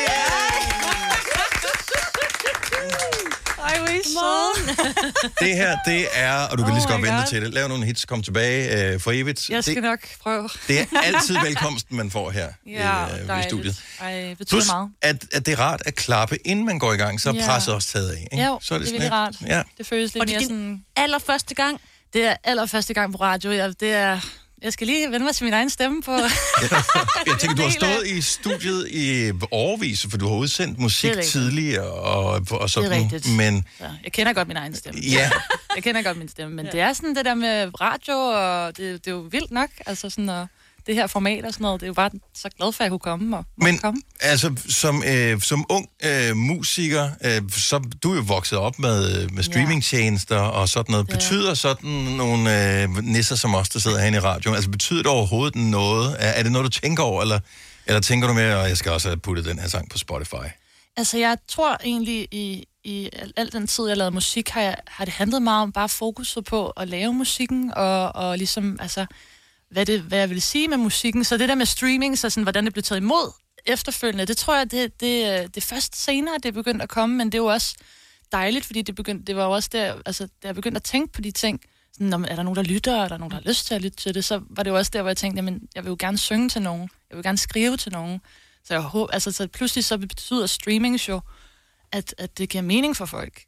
Ej, hvor er I søde. Det her, det er, og du kan lige så godt vente til det. Lav nogle hits, kom tilbage for evigt. Jeg skal nok prøve. Det er altid velkomsten, man får her i studiet. Ej, betyder Plus, meget. at det er rart at klappe, inden man går i gang, så er presset også taget af. Ikke? Jo, så er det er virkelig rart. Ja. Det føles lidt mere sådan... allerførste gang? Det er allerførste gang på radio. Jeg skal lige vende mig til min egen stemme på... Jeg tænker, du har stået i studiet i årevis, for du har udsendt musik tidligere og sådan. Det er rigtigt. Men... Ja, jeg kender godt min egen stemme. Ja. Jeg kender godt min stemme, men det er sådan det der med radio, og det er jo vildt nok. Altså sådan, og det her format og sådan noget, det er jo bare så glad for, at jeg kunne komme. Altså, som ung musiker, så du er jo vokset op med streamingtjenester og sådan noget. Betyder sådan nogle nisser som os, der sidder herinde i radioen, altså betyder det overhovedet noget? Er det noget, du tænker over, eller tænker du med, at jeg skal også have puttet den her sang på Spotify? Altså, jeg tror egentlig, i al den tid, jeg lavede musik, har det handlet meget om bare fokuset på at lave musikken, og ligesom, altså... hvad jeg vil sige med musikken. Så det der med streaming, så sådan, hvordan det blev taget imod efterfølgende, det tror jeg, det først senere, det begyndte at komme, men det er jo også dejligt, fordi det var jo også der, altså, da jeg begyndte at tænke på de ting, sådan, er der nogen, der lytter, er der nogen, der har lyst til at lytte til det, så var det jo også der, hvor jeg tænkte, jamen, jeg vil jo gerne synge til nogen, jeg vil gerne skrive til nogen, så jeg håber, altså, så pludselig så betyder streaming jo, at det giver mening for folk.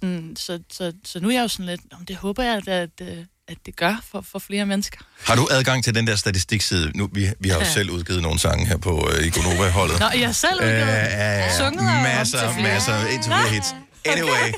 Så nu er jeg jo sådan lidt, det håber jeg, at det gør for flere mennesker. Har du adgang til den der statistikside? Nu, vi har jo selv udgivet nogle sange her på i Gonova-holdet. Nå, jeg har selv udgivet. Sunget masser, indtil flere hits. Anyway.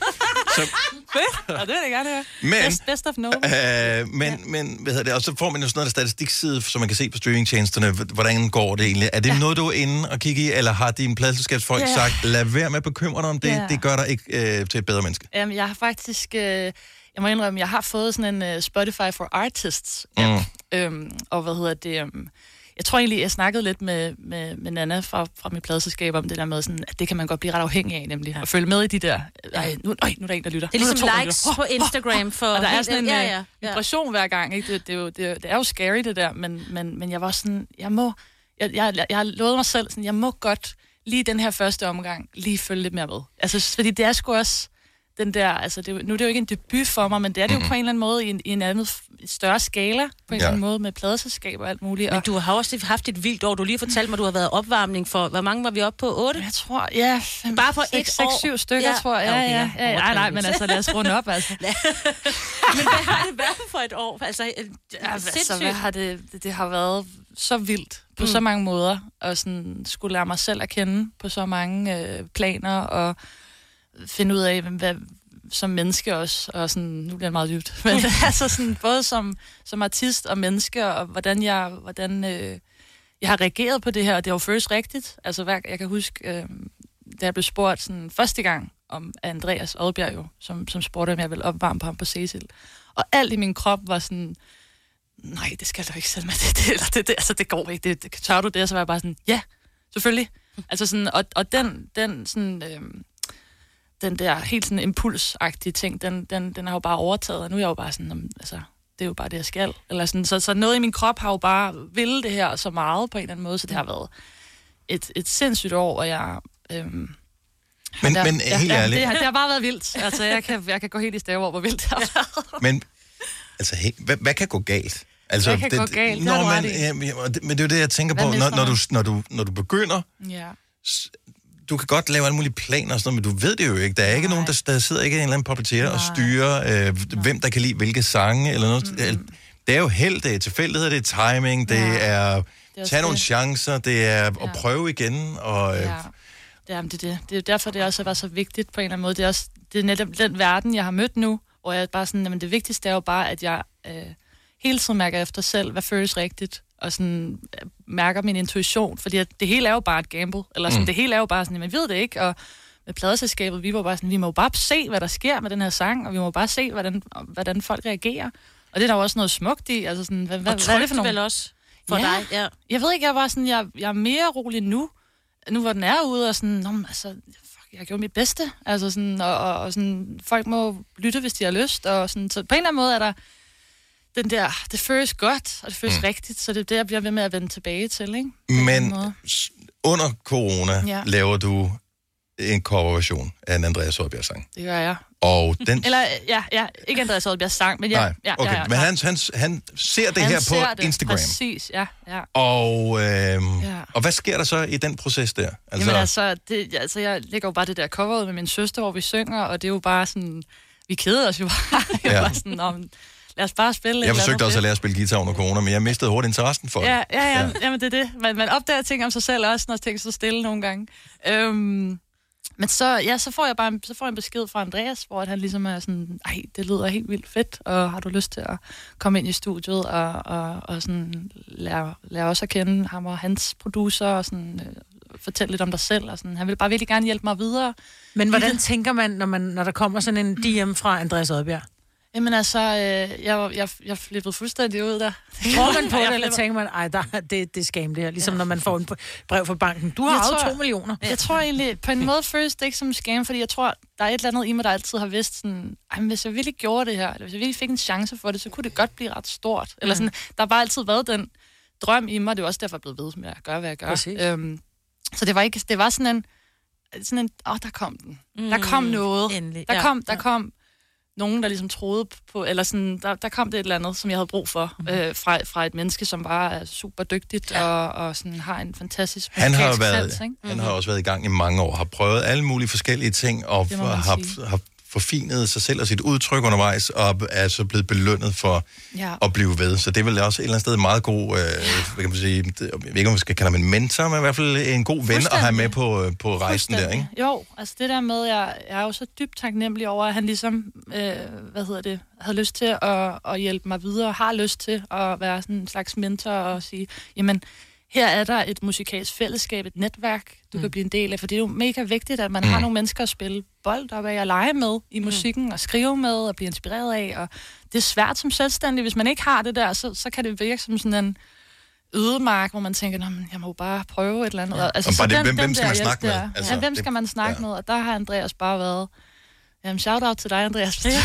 Ja, det vil jeg gerne høre. Best of Nova. Men hvad hedder det? Og så får man jo sådan noget statistikside, som man kan se på streamingtjenesterne. Hvordan går det egentlig? Er det noget, du er inde og kigge i, eller har dine pladselskabsfolk sagt, lad være med at bekymre dig om det, det gør dig ikke til et bedre menneske? Jamen, jeg har faktisk... Jeg må indrømme, jeg har fået sådan en Spotify for Artists. Og hvad hedder det... Jeg tror egentlig, jeg snakkede lidt med Nana fra mit pladeselskab om det der med, sådan, at det kan man godt blive ret afhængig af, nemlig. At følge med i de der... Nu er der en, der lytter. Det er ligesom likes på Instagram for... Og der er sådan en vibration hver gang, ikke? Det er jo scary, det der, men jeg var sådan... Jeg har lovet mig selv, sådan, jeg må godt lige den her første omgang lige følge lidt mere med. Altså, fordi det er sgu også... Den der, altså nu er det jo ikke en debut for mig, men det er det jo på en eller anden måde i en anden større skala, på en eller anden måde med pladeselskab og alt muligt. Men du har også haft et vildt år. Du lige fortalte mig, du har været opvarmning for, hvor mange var vi oppe på? 8? Jeg tror, bare for 6-7 stykker, tror jeg. Nej, men altså lad os runde op, altså. Men hvad har det været for et år? Altså, hvad har det har været så vildt på så mange måder, og sådan skulle lære mig selv at kende på så mange planer, og finde ud af, som menneske også, og sådan, nu bliver det meget dybt, men altså sådan, både som artist og menneske, og hvordan jeg har reageret på det her, og det var først rigtigt. Altså, jeg kan huske, da jeg blev spurgt sådan, første gang om Andreas Odbjerg jo, som spurgte, om jeg ville opvarme på ham på Cecil. Og alt i min krop var sådan, nej, det skal du ikke selv med det, altså det går ikke, det tør du det, og så var jeg bare sådan, ja, selvfølgelig. Altså sådan, og den sådan, den der helt sådan impulsagtige ting, den har jo bare overtaget, og nu er jeg jo bare sådan, altså, det er jo bare det, jeg skal. Eller sådan, så noget i min krop har jo bare ville det her så meget på en eller anden måde, så det har været et sindssygt år, og jeg... Men helt ærligt... Det har bare været vildt. Altså, jeg kan gå helt i stave over, hvor vildt det har været. Men, altså, hvad kan gå galt? Altså, hvad kan gå galt? Men det er jo det, jeg tænker på, når du begynder... Ja. Du kan godt lave alle mulige planer og sådan noget, men du ved det jo ikke. Der er ikke nogen, der sidder ikke en eller anden puppeteer og styrer, hvem der kan lide hvilke sange eller noget. Det er jo held, det er tilfældighed, det er timing, det er tage nogle chancer, det er at prøve igen. Og, det er det. Derfor, det også var så vigtigt på en eller anden måde. Det er netop den verden, jeg har mødt nu, og jeg er bare sådan, jamen det vigtigste er jo bare, at jeg hele tiden mærker efter selv, hvad føles rigtigt, og sådan mærker min intuition, fordi det hele er jo bare et gamble, eller sådan, det hele er jo bare sådan, man ved det ikke, og med pladeselskabet, vi var bare sådan, vi må jo bare se, hvad der sker med den her sang, og vi må bare se, hvordan folk reagerer, og det er der jo også noget smukt i, altså sådan, hvad er det for nogle... vel også for dig, ja. Jeg ved ikke, jeg var sådan, jeg er mere rolig nu hvor den er ude, og sådan, altså, jeg gjorde mit bedste, altså sådan, og sådan, folk må lytte, hvis de har lyst, og sådan, så på en eller anden måde er der den der, det føles godt, og det føles rigtigt, så det er det, jeg bliver ved med at vende tilbage til, ikke? Men under corona laver du en coverversion af en Andreas Odbjerg-sang. Det gør jeg. Og den... Eller, ikke Andreas Odbjerg-sang, men Nej, okay. Men han ser det her på Instagram. Præcis, ja. Og hvad sker der så i den proces der? Altså... Jamen jeg lægger jo bare det der cover ud med min søster, hvor vi synger, og det er jo bare sådan, vi keder os jo bare. Bare sådan, lad os bare spille. Jeg forsøgte også at lære at spille guitar under corona, men jeg mistede hurtigt interessen for det. Jamen det er det. Man opdager ting om sig selv også, når ting så stille nogle gange. Men så får jeg en besked fra Andreas, hvor han ligesom er sådan, ej, det lyder helt vildt fedt, og har du lyst til at komme ind i studiet og sådan lære også at kende ham og hans producer, og sådan fortælle lidt om dig selv, og sådan. Han vil bare virkelig gerne hjælpe mig videre. Men hvordan tænker man, når der kommer sådan en DM fra Andreas Odbjerg? Jamen altså, jeg flippede fuldstændig ud der. Tror man på det, eller tænker man, det er scam det her, ligesom når man får en brev fra banken. Du har jo 2 millioner. Jeg tror egentlig, på en måde føles det ikke som scam, fordi jeg tror, der er et eller andet i mig, der altid har vidst sådan, hvis jeg virkelig gjorde det her, eller hvis jeg virkelig fik en chance for det, så kunne det godt blive ret stort. Eller sådan, der har bare altid været den drøm i mig, det er også derfor, jeg er blevet ved med at gøre, hvad jeg gør. Så det var sådan en, der kom den. Der kom noget. Endelig. Der kom nogen, der ligesom troede på, eller sådan, der kom det et eller andet, som jeg havde brug for, fra et menneske, som bare er super dygtigt, og sådan har en fantastisk sans, ikke? Han har også været i gang i mange år, har prøvet alle mulige forskellige ting, og har forfinet sig selv og sit udtryk undervejs, og er så blevet belønnet for at blive ved. Så det er vel også et eller andet sted meget god, hvad kan man sige, jeg ved ikke, om vi skal kalde ham en mentor, men i hvert fald en god ven at have med på rejsen der, ikke? Jo, altså det der med, jeg er jo så dybt taknemmelig over, at han ligesom, havde lyst til at hjælpe mig videre, har lyst til at være sådan en slags mentor og sige, jamen, her er der et musikalsk fællesskab, et netværk, du kan blive en del af, for det er jo mega vigtigt, at man har nogle mennesker at spille bold op af og lege med i musikken, og skrive med og blive inspireret af, og det er svært som selvstændig. Hvis man ikke har det der, så kan det virke som sådan en ødemark, hvor man tænker, jeg må bare prøve et eller andet. Altså, hvem skal man snakke med? Altså, hvem skal man snakke med? Og der har Andreas bare været... Jamen, shout-out til dig, Andreas. Det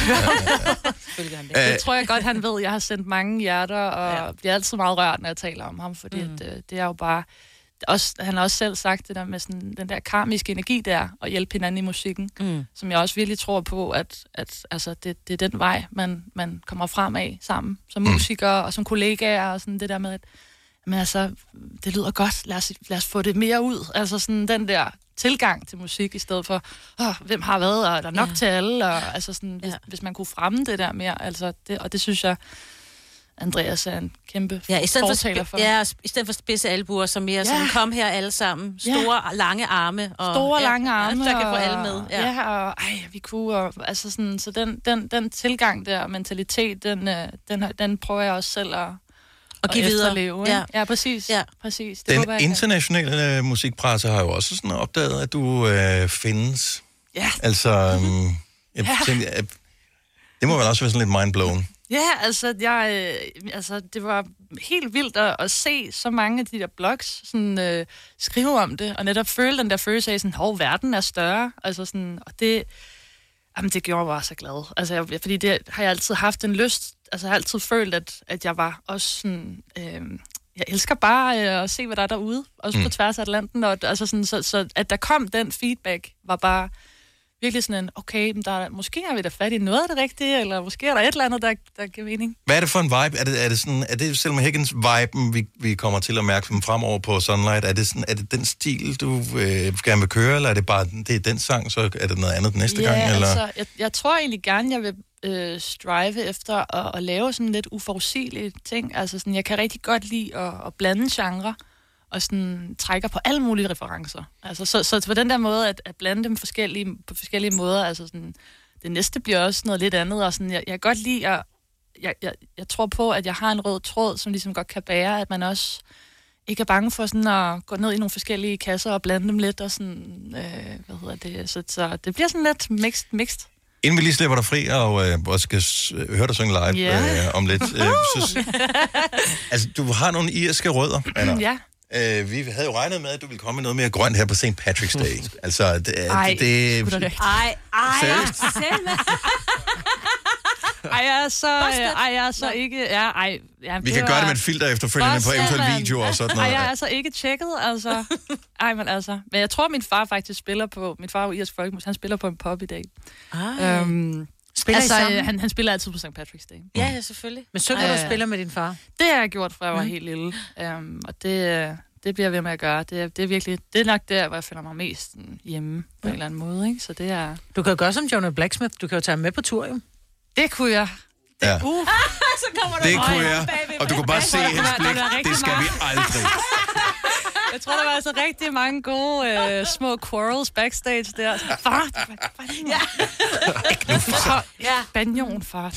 tror jeg godt, han ved. Jeg har sendt mange hjerter, og bliver altid meget rørt, når jeg taler om ham, fordi det er jo bare... han har også selv sagt det der med sådan, den der karmiske energi der, og hjælpe hinanden i musikken, som jeg også virkelig tror på, at altså, det er den vej, man kommer frem af sammen, som musikere og som kollegaer, og sådan det der med, at men altså, det lyder godt, lad os få det mere ud. Altså sådan den der tilgang til musik, i stedet for, hvem har været, og er der nok til alle, og altså sådan, hvis man kunne fremme det der mere, altså det, og det synes jeg, Andreas er en kæmpe i stedet fortaler for. Ja, i stedet for spidse albuer, som mere sådan, kom her alle sammen. Store, lange arme. Og, store, lange arme. Der kan få alle med. Og vi kunne, og, altså sådan, så den tilgang der, mentalitet, den prøver jeg også selv at give videre. Ja, præcis. Ja. præcis. Det den internationale musikpresse har jo også sådan opdaget, at du findes. Ja. Altså, jeg tænkte, det må vel også være sådan lidt mindblown. Ja, altså, det var helt vildt at se så mange af de der blogs sådan, skrive om det, og netop føle den der følelse af, sådan, verden er større. Altså sådan, og det gjorde mig bare så glad. Altså, fordi det har jeg altid haft en lyst, altså jeg har altid følt, at jeg var også sådan, jeg elsker bare at se, hvad der er derude, også på tværs af Atlanten, og altså sådan, så at der kom den feedback, var bare virkelig sådan en, okay, måske har vi da fat i noget af det rigtige, eller måske er der et eller andet, der giver mening. Hvad er det for en vibe? Er det Selma Higgins viben, vi kommer til at mærke fremover på Sunlight? Er det den stil, du gerne vil køre, eller er det bare den sang, så er det noget andet næste gang? Eller? Altså, jeg tror egentlig gerne, jeg vil strive efter at lave sådan lidt uforudsigelige ting. Altså sådan, jeg kan rigtig godt lide at blande genre, og sådan trækker på alle mulige referencer. Altså, så på den der måde, at blande dem på forskellige måder, altså sådan, det næste bliver også noget lidt andet, og sådan, jeg kan godt lide, jeg tror på, at jeg har en rød tråd, som ligesom godt kan bære, at man også ikke er bange for sådan at gå ned i nogle forskellige kasser og blande dem lidt, og sådan, så det bliver sådan lidt mixed. Inden vi lige slipper dig fri, og skal høre dig synge live om lidt. Altså, du har nogle irske rødder, Anna. Ja. Vi havde jo regnet med, at du ville komme med noget mere grønt her på St. Patrick's Day. Altså, det... Seriøst? Jeg er så ikke... Vi kan gøre det med et filter efterfølgende på eventuelle videoer og sådan noget. Jeg er altså ikke tjekket, altså. Men jeg tror, min far faktisk spiller på... Min far er jo irsk folkemus, han spiller på en pub i dag. Spiller I sammen? Han spiller altid på St. Patrick's Day. Ja, selvfølgelig. Men synger du og spiller med din far? Det har jeg gjort, fra jeg var helt lille. Og det bliver jeg ved med at gøre. Det er virkelig... Det er nok der, hvor jeg føler mig mest hjemme på en eller anden måde, ikke? Så det er... Du kan jo gøre som Jonah Blacksmith. Du kan jo tage med på tur, jo. Det kunne jeg. Ja. Så kommer det kunne jeg. Og du kunne bare se hendes blik. Det skal vi aldrig. Jeg tror, der var altså rigtig mange gode små quarrels backstage der. Far, banjon, far.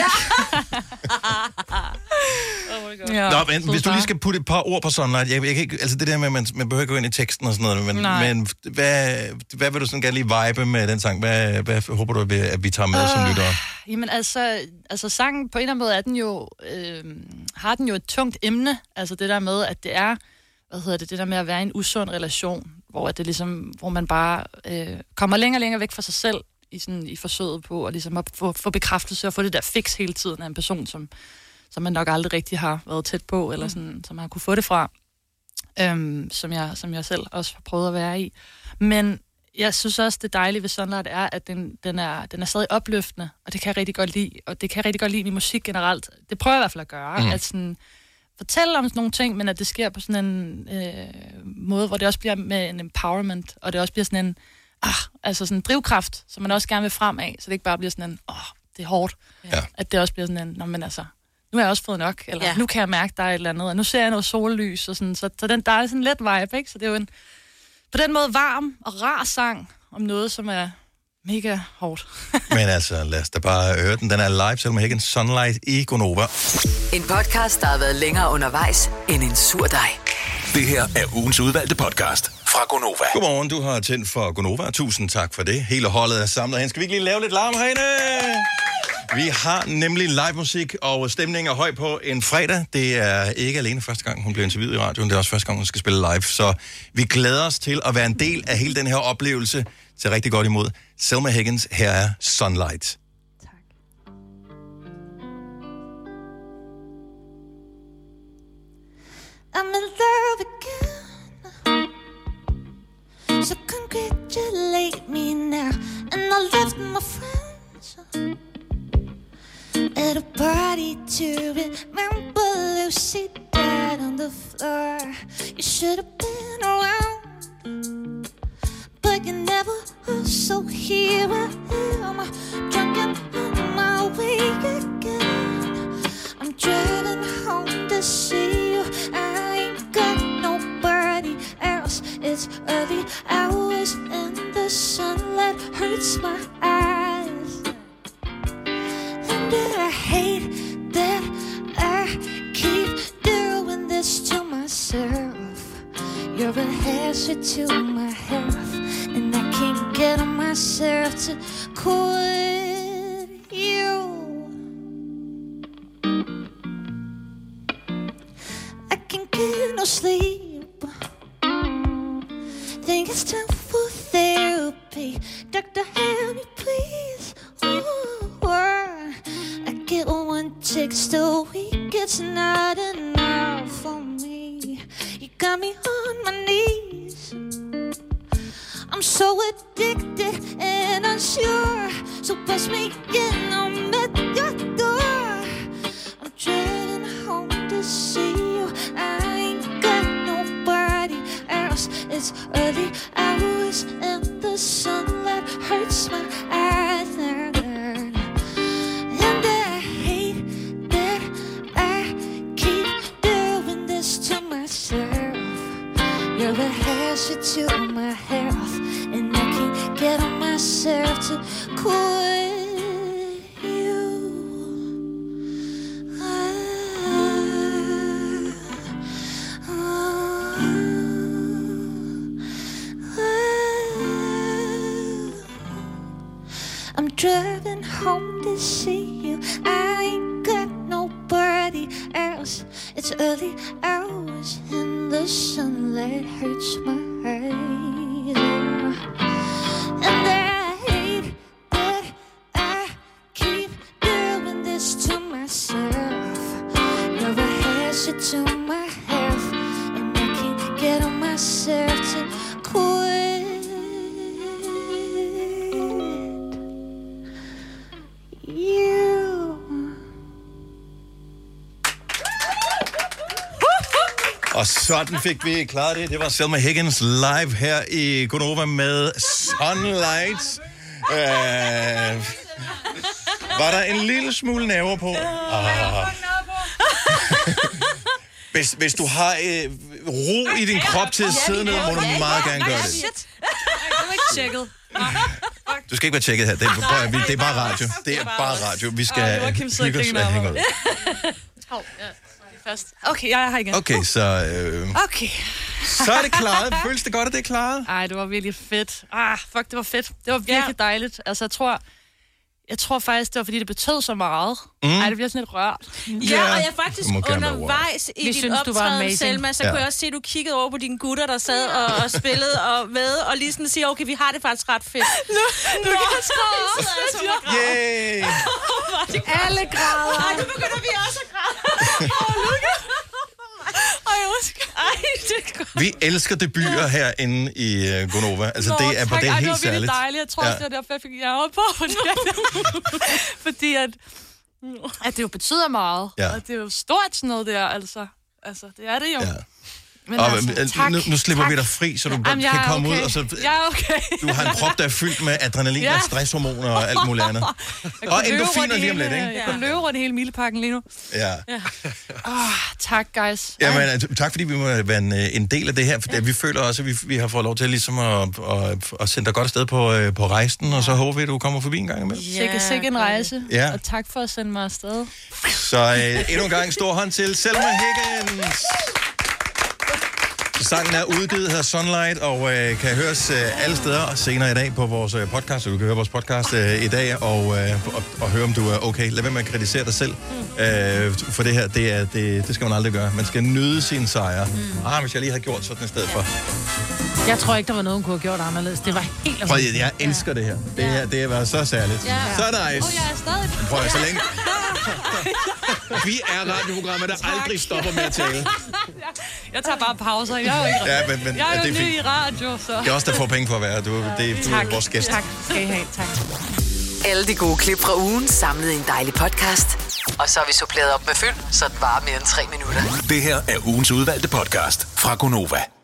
Nå, men hvis du lige skal putte et par ord på Sunlight, jeg kan ikke, altså det der med, man behøver ikke gå ind i teksten og sådan noget, men hvad vil du sådan gerne lige vibe med den sang? Hvad håber du, at vi tager med som lyttere? Jamen altså sangen på en eller anden måde er den jo, har den jo et tungt emne, altså det der med, at det er, det der med at være i en usund relation, hvor det ligesom, hvor man bare kommer længere og længere væk fra sig selv i forsøget på at ligesom at få bekræftelse og få det der fix hele tiden af en person, som man nok aldrig rigtig har været tæt på, eller sådan, som man har kunne få det fra, som jeg selv også har prøvet at være i. Men jeg synes også, det dejlige ved Sunlight er, at den er stadig opløftende, og det kan jeg rigtig godt lide, og det kan jeg rigtig godt lide i musik generelt. Det prøver jeg i hvert fald at gøre, at sådan fortælle om sådan nogle ting, men at det sker på sådan en måde, hvor det også bliver med en empowerment, og det også bliver sådan en altså sådan en drivkraft, som man også gerne vil frem af, så det ikke bare bliver sådan en, det er hårdt. Ja. At det også bliver sådan en, men altså, nu har jeg også fået nok, eller nu kan jeg mærke, der er et eller andet, og nu ser jeg noget sollys, og sådan, så der er sådan let vibe, ikke? Så det er jo en, på den måde varm og rar sang om noget, som er mega hårdt. Men altså, lad os da bare høre den. Den er live, Selma Higgins Sunlight i Gonova. En podcast, der har været længere undervejs end en sur dej. Det her er ugens udvalgte podcast fra Gonova. Godmorgen, du har tændt for Gonova. Tusind tak for det. Hele holdet er samlet hen. Skal vi ikke lige lave lidt larm herinde? Vi har nemlig live musik, og stemningen er høj på en fredag. Det er ikke alene første gang, hun bliver interviewet i radioen. Det er også første gang, hun skal spille live. Så vi glæder os til at være en del af hele den her oplevelse. Til rigtig godt imod. Selma Higgins, her er Sunlight. I'm in love again, so congratulate me now. And I left my friends at a party to remember Lucy died on the floor. You should have been around, but you never were, so here I am, drunk and on my way again. I'm driving hurts my eyes. And I hate that I keep doing this to myself. You're a hazard to my health, and I can't get on myself to quit you. I can't get no sleep. Think it's time for therapy. Doctor, help me, please. Ooh, I get one text a week. It's not enough for me. You got me on my knees. I'm so addicted and unsure. So bust me in, I'm at your door. I'm dreading home to see you. I ain't got nobody else. It's early hours and the sunlight hurts my eyes. And I hate that I keep doing this to myself. You're a hazard to my health, and I can't get on myself to quit you. I'm driving home to see you. I ain't got nobody else. It's early hours and the sunlight hurts my eyes. And I hate that I keep doing this to myself. You're a hazard to my health, and I can't get on myself to quit you. Og sådan fik vi klaret det. Det var Selma Higgins live her i Gonova med Sunlight. Var der en lille smule nerver på? Hvis du har ro i din krop til at sidde ned, må du meget gerne gøre det. Shit. Jeg var ikke tjekket. Du skal ikke være tjekket her. Det er bare radio. Det er bare radio. Vi skal hygge os og hænge ud. Først. Okay, jeg er her igen. Okay, så... Okay. Så er det klaret. Føles det godt, at det er klaret? Ej, det var virkelig fedt. Fuck, det var fedt. Det var virkelig dejligt. Altså, jeg tror faktisk, det var fordi, det betød så meget. Ej, det bliver sådan lidt rørt. Ja, og jeg faktisk undervejs i din optræden, Selma, så kunne jeg også se, at du kiggede over på dine gutter, der sad og spillede og med, og lige sådan siger, okay, vi har det faktisk ret fedt. Nu kan jeg skrive. Yay! Alle græder. Ej, nu begynder vi også at græde. Vi elsker debuter herinde i Gonova. Altså, det er helt særligt. Det var virkelig dejligt. Jeg tror også, det var derfor, jeg fik hjertet på. Fordi at det jo betyder meget. Ja. Og det er jo stort sådan noget der, altså. Altså, det er det jo. Ja. Men og nu slipper vi dig fri, så du kan komme ud, og så du har en prop, der er fyldt med adrenalin og stresshormoner og alt muligt andet. Og endorfiner lige om lidt, ikke? Jeg kan løbe rundt hele milepakken lige nu. Ja. Tak, guys. Jamen, tak fordi vi må være en del af det her, for vi føler også, at vi har fået lov til ligesom at sende dig godt afsted på rejsen, og så håber vi, at du kommer forbi en gang imellem. Sikke en rejse, og tak for at sende mig afsted. Så endnu en gang stor hånd til Selma Higgins. Sangen er udgivet, hedder Sunlight, og kan høres alle steder og senere i dag på vores podcast. Du kan høre vores podcast i dag og høre, om du er okay. Lad være med at kritisere dig selv for det her. Det skal man aldrig gøre. Man skal nyde sin sejre. Hvis jeg lige havde gjort sådan i stedet for. Jeg tror ikke, der var noget, hun kunne have gjort anderledes. Det var helt... Prøv, jeg elsker det her. Det har været så særligt. Ja. Så nice. Jeg er stadig... Prøv at så længe. Vi er radioprogrammer, der aldrig stopper med at tale. Jeg tager bare pauser. Jeg er jo ikke jeg er jo ny i radio, så... Det er også der får penge for at være. Du er vores gæst. Tak skal I have. Tak. Alle de gode klip fra ugen samlet i en dejlig podcast. Og så har vi suppleret op med fyld, så det varer mere end 3 minutter. Det her er ugens udvalgte podcast fra Gonova.